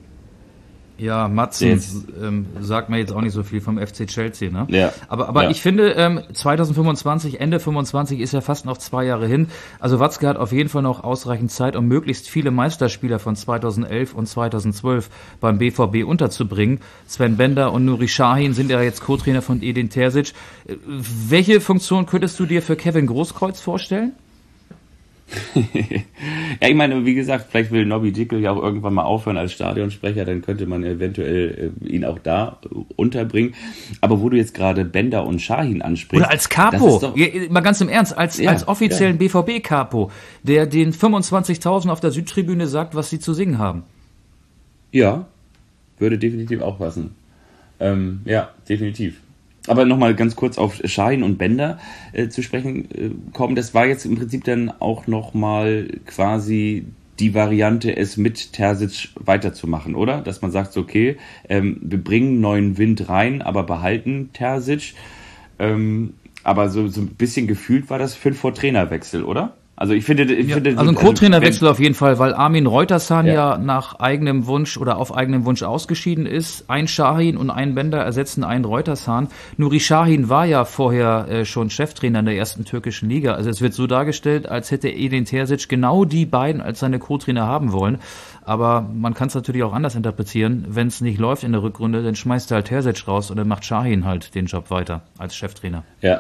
Ja, Matzen sagt mir jetzt auch nicht so viel vom FC Chelsea, ne? Ja. Aber ich finde, 2025, Ende 25 ist ja fast noch 2 Jahre hin. Also Watzke hat auf jeden Fall noch ausreichend Zeit, um möglichst viele Meisterspieler von 2011 und 2012 beim BVB unterzubringen. Sven Bender und Nuri Sahin sind ja jetzt Co-Trainer von Edin Terzic. Welche Funktion könntest du dir für Kevin Großkreuz vorstellen? Ja, ich meine, wie gesagt, vielleicht will Nobby Dickel ja auch irgendwann mal aufhören als Stadionsprecher, dann könnte man eventuell ihn auch da unterbringen. Aber wo du jetzt gerade Bender und Şahin ansprichst. Oder als Capo, mal ganz im Ernst, als offiziellen BVB-Capo, der den 25.000 auf der Südtribüne sagt, was sie zu singen haben. Ja, würde definitiv auch passen. Ja, definitiv. Aber nochmal ganz kurz auf Şahin und Bender zu sprechen kommen. Das war jetzt im Prinzip dann auch nochmal quasi die Variante, es mit Terzic weiterzumachen, oder? Dass man sagt, okay, wir bringen neuen Wind rein, aber behalten Terzic. Aber so ein bisschen gefühlt war das 5 vor Trainerwechsel, oder? Also ich finde, also ein Co-Trainerwechsel auf jeden Fall, weil Armin Reutersan ja nach eigenem Wunsch oder auf eigenem Wunsch ausgeschieden ist. Ein Şahin und ein Bender ersetzen einen Reutersan. Nuri Şahin war ja vorher schon Cheftrainer in der ersten türkischen Liga. Also es wird so dargestellt, als hätte Edin Terzic genau die beiden als seine Co-Trainer haben wollen. Aber man kann es natürlich auch anders interpretieren. Wenn es nicht läuft in der Rückrunde, dann schmeißt er halt Terzic raus und dann macht Şahin halt den Job weiter als Cheftrainer.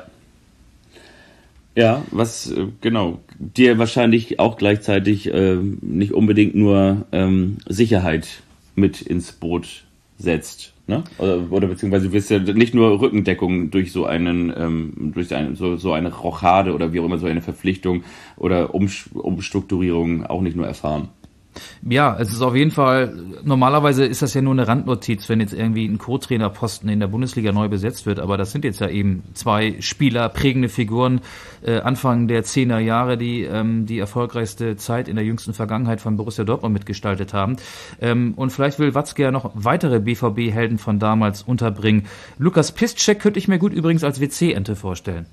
Ja, was genau dir wahrscheinlich auch gleichzeitig nicht unbedingt nur Sicherheit mit ins Boot setzt, ne? Oder beziehungsweise du wirst ja nicht nur Rückendeckung durch so einen so eine Rochade oder wie auch immer, so eine Verpflichtung oder Umstrukturierung auch nicht nur erfahren. Ja, es ist auf jeden Fall, normalerweise ist das ja nur eine Randnotiz, wenn jetzt irgendwie ein Co-Trainerposten in der Bundesliga neu besetzt wird, aber das sind jetzt ja eben 2 Spieler, prägende Figuren, Anfang der 10er Jahre, die die erfolgreichste Zeit in der jüngsten Vergangenheit von Borussia Dortmund mitgestaltet haben. Und vielleicht will Watzke ja noch weitere BVB-Helden von damals unterbringen. Lukas Piszczek könnte ich mir gut übrigens als WC-Ente vorstellen.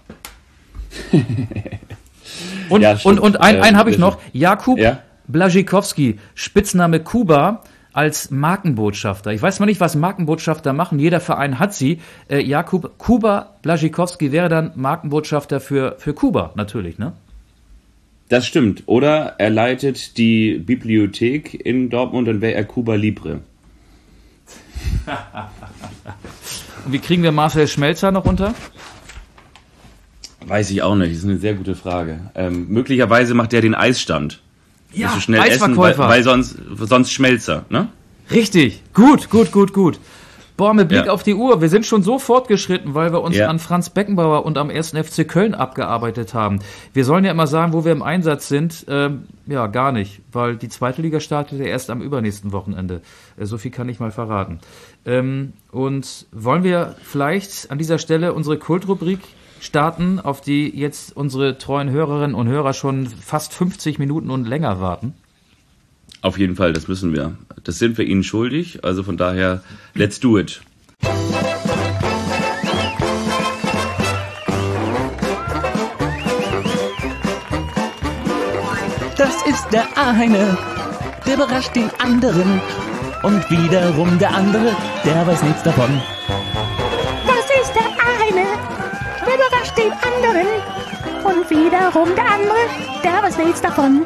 Und einen habe ich noch, Jakub Błaszczykowski, Spitzname Kuba, als Markenbotschafter. Ich weiß mal nicht, was Markenbotschafter machen. Jeder Verein hat sie. Jakub Kuba Błaszczykowski wäre dann Markenbotschafter für Kuba, natürlich, ne? Das stimmt. Oder er leitet die Bibliothek in Dortmund, dann wäre er Cuba Libre. Und wie kriegen wir Marcel Schmelzer noch unter? Weiß ich auch nicht. Das ist eine sehr gute Frage. Möglicherweise macht er den Eisstand. Ja, so schnell Eisverkäufer. Essen, weil sonst Schmelzer, ne? Richtig, gut. Boah, mit Blick auf die Uhr, wir sind schon so fortgeschritten, weil wir uns an Franz Beckenbauer und am 1. FC Köln abgearbeitet haben. Wir sollen ja immer sagen, wo wir im Einsatz sind. Ja, gar nicht, weil die zweite Liga startet ja erst am übernächsten Wochenende. So viel kann ich mal verraten. Und wollen wir vielleicht an dieser Stelle unsere Kultrubrik starten, auf die jetzt unsere treuen Hörerinnen und Hörer schon fast 50 Minuten und länger warten? Auf jeden Fall, das müssen wir. Das sind wir Ihnen schuldig, also von daher, let's do it. Das ist der eine, der überrascht den anderen. Und wiederum der andere, der weiß nichts davon. Das ist der eine, der überrascht den anderen. Und wiederum der andere, der weiß nichts davon.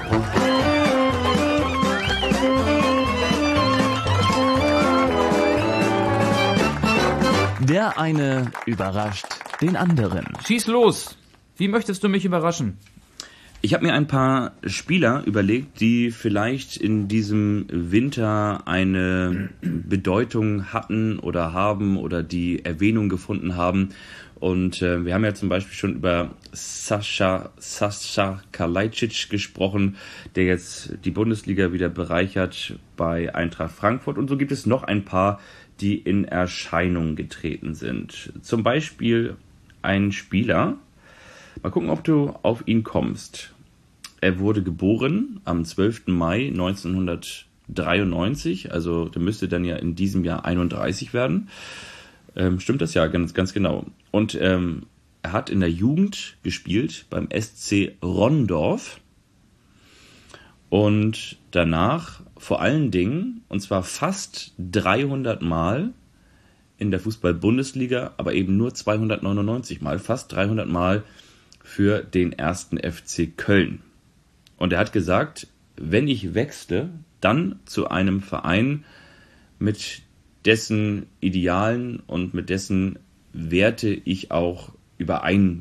Der eine überrascht den anderen. Schieß los! Wie möchtest du mich überraschen? Ich habe mir ein paar Spieler überlegt, die vielleicht in diesem Winter eine Bedeutung hatten oder haben oder die Erwähnung gefunden haben. Und wir haben ja zum Beispiel schon über Sascha Kalajdzic gesprochen, der jetzt die Bundesliga wieder bereichert bei Eintracht Frankfurt. Und so gibt es noch ein paar, die in Erscheinung getreten sind. Zum Beispiel ein Spieler. Mal gucken, ob du auf ihn kommst. Er wurde geboren am 12. Mai 1993, also der müsste dann ja in diesem Jahr 31 werden. Stimmt das ja, ganz genau. Und er hat in der Jugend gespielt beim SC Rondorf und danach vor allen Dingen, und zwar fast 300 Mal in der Fußball-Bundesliga, aber eben nur 299 Mal, fast 300 Mal für den 1. FC Köln. Und er hat gesagt, wenn ich wechsle, dann zu einem Verein mit dessen Idealen und mit dessen Werte ich auch übereinkomme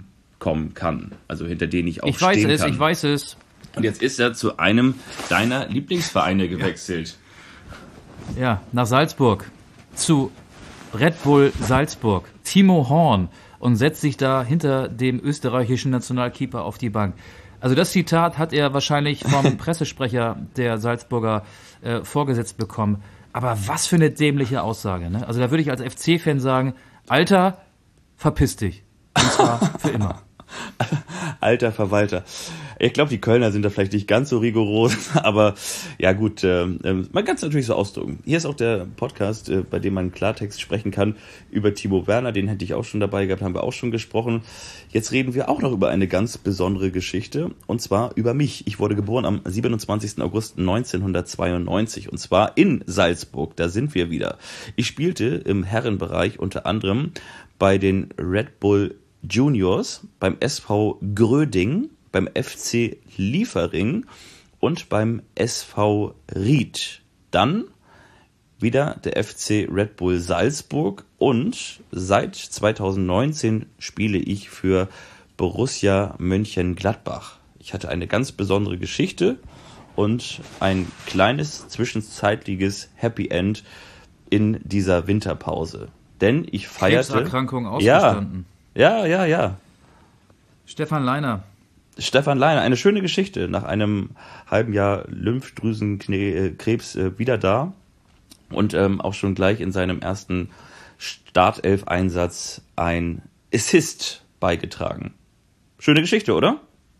kommen kann. Also hinter denen ich auch stehen kann. Ich weiß es. Und jetzt ist er zu einem deiner Lieblingsvereine gewechselt. Ja, nach Salzburg. Zu Red Bull Salzburg. Timo Horn. Und setzt sich da hinter dem österreichischen Nationalkeeper auf die Bank. Also das Zitat hat er wahrscheinlich vom Pressesprecher der Salzburger vorgesetzt bekommen. Aber was für eine dämliche Aussage. Ne? Also da würde ich als FC-Fan sagen, Alter, verpiss dich. Und zwar für immer. Alter Verwalter. Ich glaube, die Kölner sind da vielleicht nicht ganz so rigoros, aber ja gut, man kann es natürlich so ausdrücken. Hier ist auch der Podcast, bei dem man Klartext sprechen kann über Timo Werner, den hätte ich auch schon dabei gehabt, haben wir auch schon gesprochen. Jetzt reden wir auch noch über eine ganz besondere Geschichte, und zwar über mich. Ich wurde geboren am 27. August 1992, und zwar in Salzburg, da sind wir wieder. Ich spielte im Herrenbereich unter anderem bei den Red Bull Juniors, beim SV Gröding, beim FC Liefering und beim SV Ried. Dann wieder der FC Red Bull Salzburg, und seit 2019 spiele ich für Borussia Mönchengladbach. Ich hatte eine ganz besondere Geschichte und ein kleines zwischenzeitliches Happy End in dieser Winterpause. Denn ich feierte... Krebserkrankung ausgestanden. Ja. Stefan Leiner, eine schöne Geschichte. Nach einem halben Jahr Lymphdrüsenkrebs wieder da und auch schon gleich in seinem ersten Startelf-Einsatz ein Assist beigetragen. Schöne Geschichte, oder?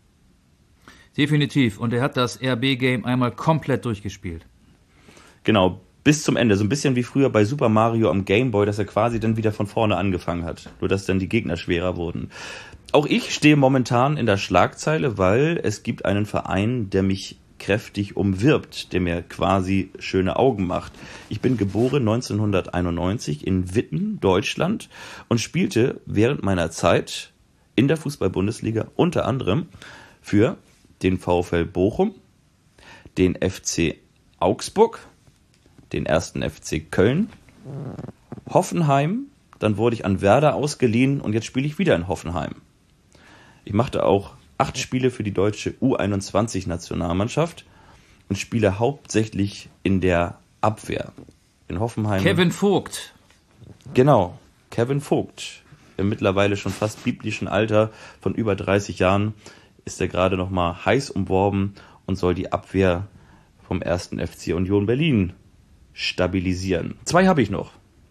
Definitiv. Und er hat das RB-Game einmal komplett durchgespielt. Genau, bis zum Ende. So ein bisschen wie früher bei Super Mario am Game Boy, dass er quasi dann wieder von vorne angefangen hat. Nur dass dann die Gegner schwerer wurden. Auch ich stehe momentan in der Schlagzeile, weil es gibt einen Verein, der mich kräftig umwirbt, der mir quasi schöne Augen macht. Ich bin geboren 1991 in Witten, Deutschland, und spielte während meiner Zeit in der Fußball-Bundesliga unter anderem für den VfL Bochum, den FC Augsburg, den 1. FC Köln, Hoffenheim, dann wurde ich an Werder ausgeliehen und jetzt spiele ich wieder in Hoffenheim. Ich machte auch 8 Spiele für die deutsche U21-Nationalmannschaft und spiele hauptsächlich in der Abwehr. In Hoffenheim. Kevin Vogt. Genau, Kevin Vogt. Im mittlerweile schon fast biblischen Alter von über 30 Jahren ist er gerade noch mal heiß umworben und soll die Abwehr vom 1. FC Union Berlin stabilisieren. 2 habe ich noch.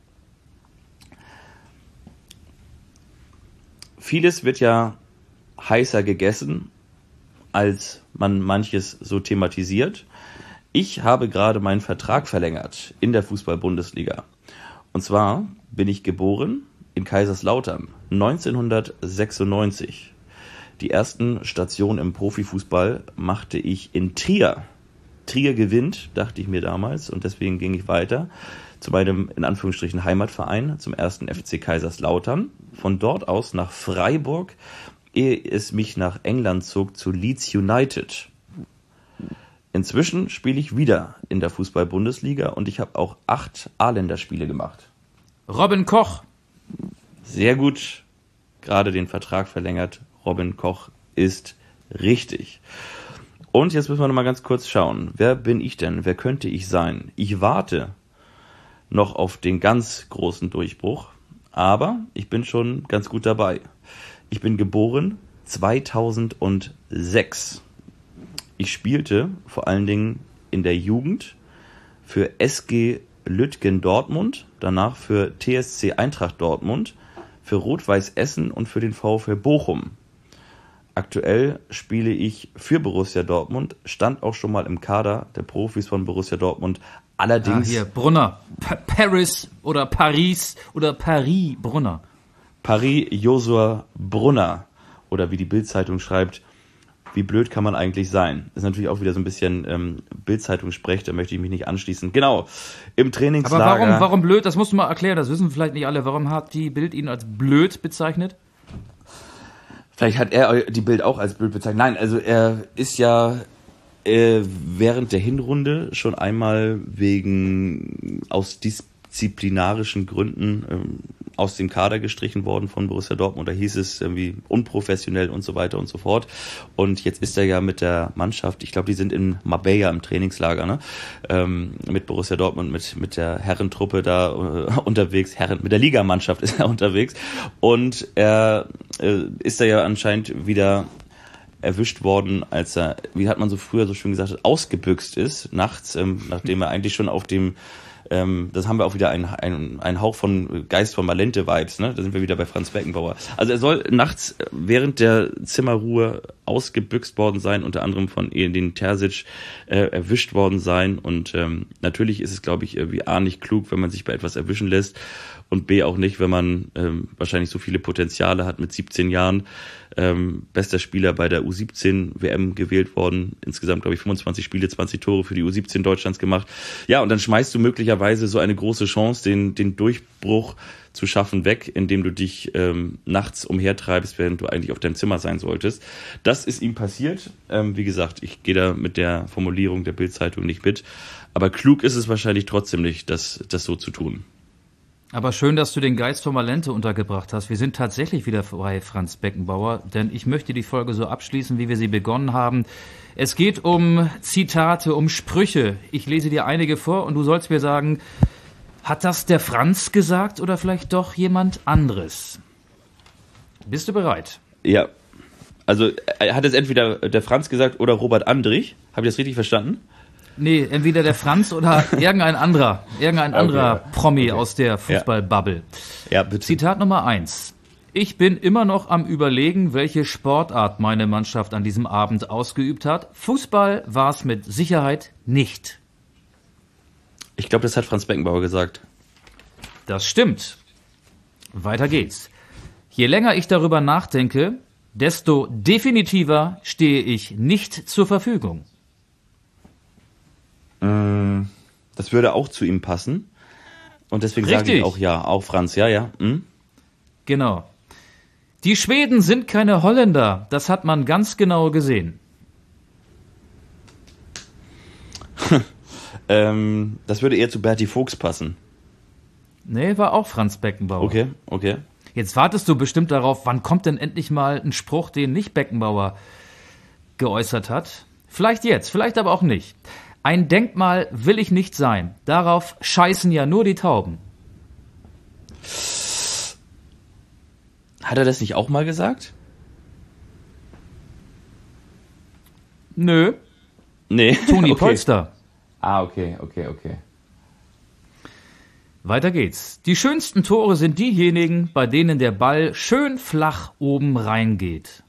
Vieles wird ja heißer gegessen, als man manches so thematisiert. Ich habe gerade meinen Vertrag verlängert in der Fußball-Bundesliga. Und zwar bin ich geboren in Kaiserslautern 1996. Die ersten Stationen im Profifußball machte ich in Trier. Trier gewinnt, dachte ich mir damals, und deswegen ging ich weiter zu meinem, in Anführungsstrichen, Heimatverein, zum 1. FC Kaiserslautern. Von dort aus nach Freiburg, ehe es mich nach England zog, zu Leeds United. Inzwischen spiele ich wieder in der Fußball-Bundesliga und ich habe auch 8 A-Länderspiele gemacht. Robin Koch. Sehr gut, gerade den Vertrag verlängert. Robin Koch ist richtig. Und jetzt müssen wir noch mal ganz kurz schauen. Wer bin ich denn? Wer könnte ich sein? Ich warte noch auf den ganz großen Durchbruch, aber ich bin schon ganz gut dabei. Ich bin geboren 2006. Ich spielte vor allen Dingen in der Jugend für SG Lütgen Dortmund, danach für TSC Eintracht Dortmund, für Rot-Weiß Essen und für den VfL Bochum. Aktuell spiele ich für Borussia Dortmund, stand auch schon mal im Kader der Profis von Borussia Dortmund. Allerdings... hier, Brunner. Paris oder Paris oder Paris Brunner. Paris Josua Brunner. Oder wie die Bild-Zeitung schreibt, wie blöd kann man eigentlich sein? Das ist natürlich auch wieder so ein bisschen Bild-Zeitung-Sprech, da möchte ich mich nicht anschließen. Genau, im Trainingslager... Aber warum blöd? Das musst du mal erklären, das wissen vielleicht nicht alle. Warum hat die Bild ihn als blöd bezeichnet? Vielleicht hat er die Bild auch als blöd bezeichnet. Nein, also er ist ja während der Hinrunde schon einmal aus disziplinarischen Gründen aus dem Kader gestrichen worden von Borussia Dortmund. Da hieß es irgendwie unprofessionell und so weiter und so fort. Und jetzt ist er ja mit der Mannschaft, ich glaube, die sind in Marbella im Trainingslager, ne? Mit Borussia Dortmund, mit der Herrentruppe da unterwegs. Mit der Ligamannschaft ist er unterwegs. Und er ist da ja anscheinend wieder erwischt worden, als er, wie hat man so früher so schön gesagt, ausgebüxt ist, nachts, nachdem er eigentlich schon auf dem, das haben wir auch wieder einen Hauch von Geist von Malente-Vibes, ne? Da sind wir wieder bei Franz Beckenbauer. Also er soll nachts während der Zimmerruhe ausgebüxt worden sein, unter anderem von Edin Terzic erwischt worden sein. Und natürlich ist es, glaube ich, irgendwie A, nicht klug, wenn man sich bei etwas erwischen lässt, und B, auch nicht, wenn man wahrscheinlich so viele Potenziale hat mit 17 Jahren. Bester Spieler bei der U17 WM gewählt worden. Insgesamt, glaube ich, 25 Spiele, 20 Tore für die U17 Deutschlands gemacht. Ja, und dann schmeißt du möglicherweise so eine große Chance, den Durchbruch zu schaffen, weg, indem du dich nachts umhertreibst, während du eigentlich auf deinem Zimmer sein solltest. Das ist ihm passiert. Wie gesagt, ich gehe da mit der Formulierung der Bild-Zeitung nicht mit. Aber klug ist es wahrscheinlich trotzdem nicht, das so zu tun. Aber schön, dass du den Geist von Malente untergebracht hast. Wir sind tatsächlich wieder bei Franz Beckenbauer, denn ich möchte die Folge so abschließen, wie wir sie begonnen haben. Es geht um Zitate, um Sprüche. Ich lese dir einige vor und du sollst mir sagen, hat das der Franz gesagt oder vielleicht doch jemand anderes? Bist du bereit? Ja, also hat es entweder der Franz gesagt oder Robert Andrich. Habe ich das richtig verstanden? Nee, entweder der Franz oder irgendein anderer Promi aus der Fußballbubble. Ja, bitte. Zitat Nummer 1. Ich bin immer noch am Überlegen, welche Sportart meine Mannschaft an diesem Abend ausgeübt hat. Fußball war es mit Sicherheit nicht. Ich glaube, das hat Franz Beckenbauer gesagt. Das stimmt. Weiter geht's. Je länger ich darüber nachdenke, desto definitiver stehe ich nicht zur Verfügung. Das würde auch zu ihm passen. Und deswegen Richtig. sage ich auch ja, auch Franz, ja. Hm? Genau. Die Schweden sind keine Holländer, das hat man ganz genau gesehen. Das würde eher zu Berti Vogts passen. Nee, war auch Franz Beckenbauer. Okay. Jetzt wartest du bestimmt darauf, wann kommt denn endlich mal ein Spruch, den nicht Beckenbauer geäußert hat. Vielleicht jetzt, vielleicht aber auch nicht. Ein Denkmal will ich nicht sein. Darauf scheißen ja nur die Tauben. Hat er das nicht auch mal gesagt? Nö. Nee. Toni Okay. Polster. Okay. Weiter geht's. Die schönsten Tore sind diejenigen, bei denen der Ball schön flach oben reingeht.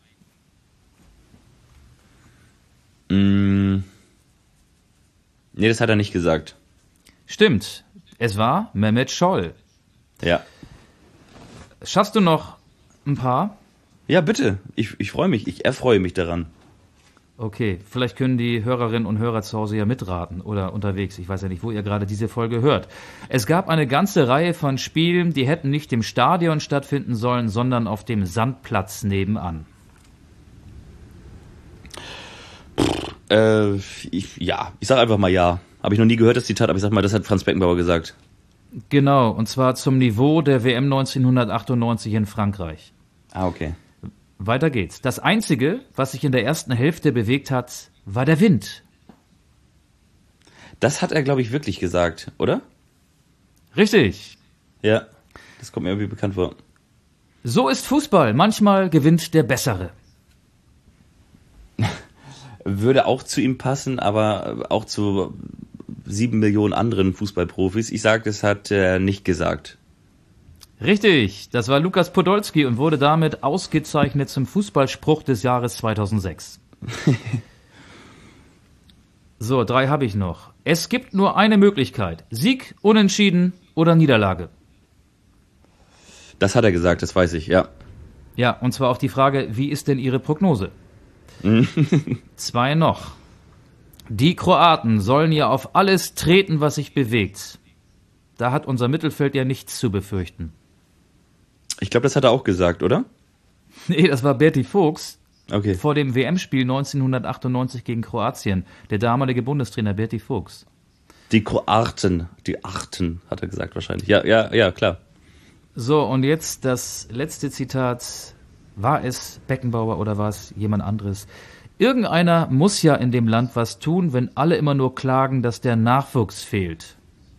Nee, das hat er nicht gesagt. Stimmt. Es war Mehmet Scholl. Ja. Schaffst du noch ein paar? Ja, bitte. Ich freue mich. Ich erfreue mich daran. Okay, vielleicht können die Hörerinnen und Hörer zu Hause ja mitraten oder unterwegs. Ich weiß ja nicht, wo ihr gerade diese Folge hört. Es gab eine ganze Reihe von Spielen, die hätten nicht im Stadion stattfinden sollen, sondern auf dem Sandplatz nebenan. Ich sage einfach mal ja. Habe ich noch nie gehört, das Zitat, aber ich sag mal, das hat Franz Beckenbauer gesagt. Genau, und zwar zum Niveau der WM 1998 in Frankreich. Okay. Weiter geht's. Das Einzige, was sich in der ersten Hälfte bewegt hat, war der Wind. Das hat er, glaube ich, wirklich gesagt, oder? Richtig. Ja, das kommt mir irgendwie bekannt vor. So ist Fußball. Manchmal gewinnt der Bessere. Würde auch zu ihm passen, aber auch zu 7 Millionen anderen Fußballprofis. Ich sage, das hat er nicht gesagt. Richtig, das war Lukas Podolski und wurde damit ausgezeichnet zum Fußballspruch des Jahres 2006. So, 3 habe ich noch. Es gibt nur eine Möglichkeit. Sieg, Unentschieden oder Niederlage. Das hat er gesagt, das weiß ich, ja. Ja, und zwar auf die Frage, wie ist denn Ihre Prognose? 2 noch. Die Kroaten sollen ja auf alles treten, was sich bewegt. Da hat unser Mittelfeld ja nichts zu befürchten. Ich glaube, das hat er auch gesagt, oder? Nee, das war Berti Vogts. Okay. Vor dem WM-Spiel 1998 gegen Kroatien. Der damalige Bundestrainer Berti Vogts. Die Kroaten, die Achten, hat er gesagt wahrscheinlich. Ja, klar. So, und jetzt das letzte Zitat. War es Beckenbauer oder war es jemand anderes? Irgendeiner muss ja in dem Land was tun, wenn alle immer nur klagen, dass der Nachwuchs fehlt.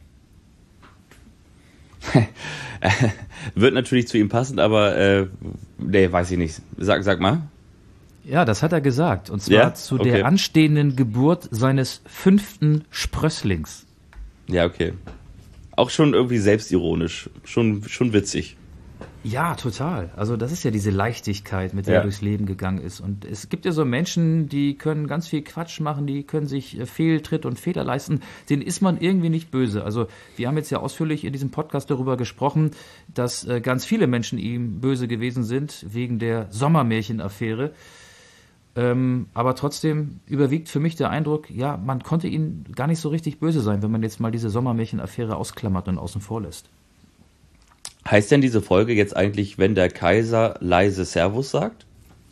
Wird natürlich zu ihm passen, aber nee, weiß ich nicht. Sag mal. Ja, das hat er gesagt. Und zwar zu der anstehenden Geburt seines 5. Sprösslings. Ja, okay. Auch schon irgendwie selbstironisch. Schon witzig. Ja, total. Also das ist ja diese Leichtigkeit, mit der er durchs Leben gegangen ist. Und es gibt ja so Menschen, die können ganz viel Quatsch machen, die können sich Fehltritt und Fehler leisten. Denen ist man irgendwie nicht böse. Also wir haben jetzt ja ausführlich in diesem Podcast darüber gesprochen, dass ganz viele Menschen ihm böse gewesen sind wegen der Sommermärchen-Affäre. Aber trotzdem überwiegt für mich der Eindruck, ja, man konnte ihn gar nicht so richtig böse sein, wenn man jetzt mal diese Sommermärchen-Affäre ausklammert und außen vor lässt. Heißt denn diese Folge jetzt eigentlich, wenn der Kaiser leise Servus sagt?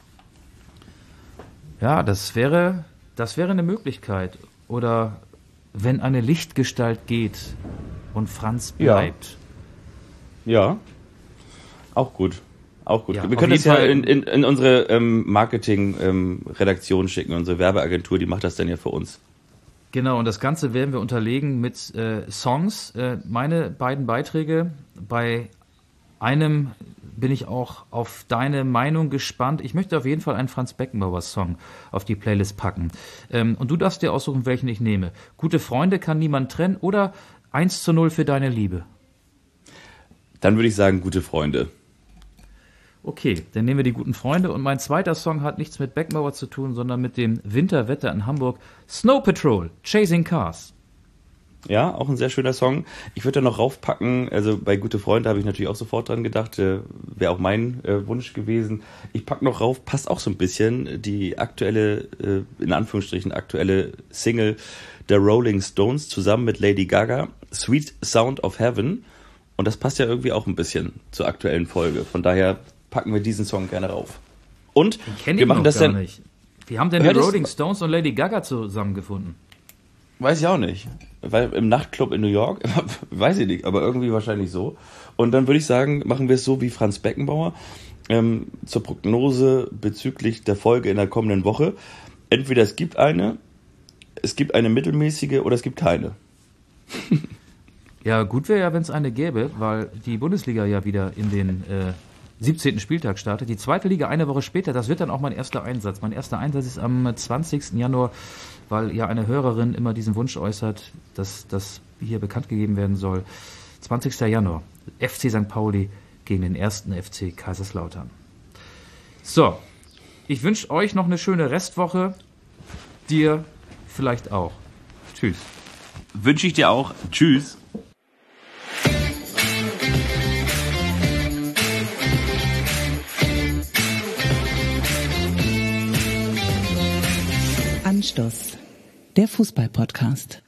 Ja, das wäre eine Möglichkeit. Oder wenn eine Lichtgestalt geht und Franz bleibt. Ja. Auch gut. Ja, wir können das ja in unsere Marketing-Redaktion schicken, unsere Werbeagentur, die macht das dann ja für uns. Genau, und das Ganze werden wir unterlegen mit Songs. Meine beiden Beiträge, bei einem bin ich auch auf deine Meinung gespannt. Ich möchte auf jeden Fall einen Franz Beckenbauer-Song auf die Playlist packen. Und du darfst dir aussuchen, welchen ich nehme. Gute Freunde kann niemand trennen oder 1:0 für deine Liebe? Dann würde ich sagen, gute Freunde. Okay, dann nehmen wir die guten Freunde. Und mein zweiter Song hat nichts mit Beckenbauer zu tun, sondern mit dem Winterwetter in Hamburg. Snow Patrol, Chasing Cars. Ja, auch ein sehr schöner Song. Ich würde da noch raufpacken, also bei Gute Freunde habe ich natürlich auch sofort dran gedacht, wäre auch mein Wunsch gewesen. Ich packe noch rauf, passt auch so ein bisschen, die aktuelle, in Anführungsstrichen aktuelle Single der Rolling Stones zusammen mit Lady Gaga, Sweet Sound of Heaven. Und das passt ja irgendwie auch ein bisschen zur aktuellen Folge. Von daher packen wir diesen Song gerne rauf. Und wir machen das dann. Nicht. Wie haben denn die Rolling Stones und Lady Gaga zusammengefunden? Weiß ich auch nicht. Weil im Nachtclub in New York, weiß ich nicht, aber irgendwie wahrscheinlich so. Und dann würde ich sagen, machen wir es so wie Franz Beckenbauer zur Prognose bezüglich der Folge in der kommenden Woche. Entweder es gibt eine mittelmäßige oder es gibt keine. Ja, gut wäre ja, wenn es eine gäbe, weil die Bundesliga ja wieder in den 17. Spieltag startet. Die zweite Liga eine Woche später, das wird dann auch mein erster Einsatz. Mein erster Einsatz ist am 20. Januar, weil ja eine Hörerin immer diesen Wunsch äußert, dass das hier bekannt gegeben werden soll. 20. Januar, FC St. Pauli gegen den 1. FC Kaiserslautern. So, ich wünsche euch noch eine schöne Restwoche. Dir vielleicht auch. Tschüss. Wünsche ich dir auch. Tschüss. Anstoß, der Fußball-Podcast.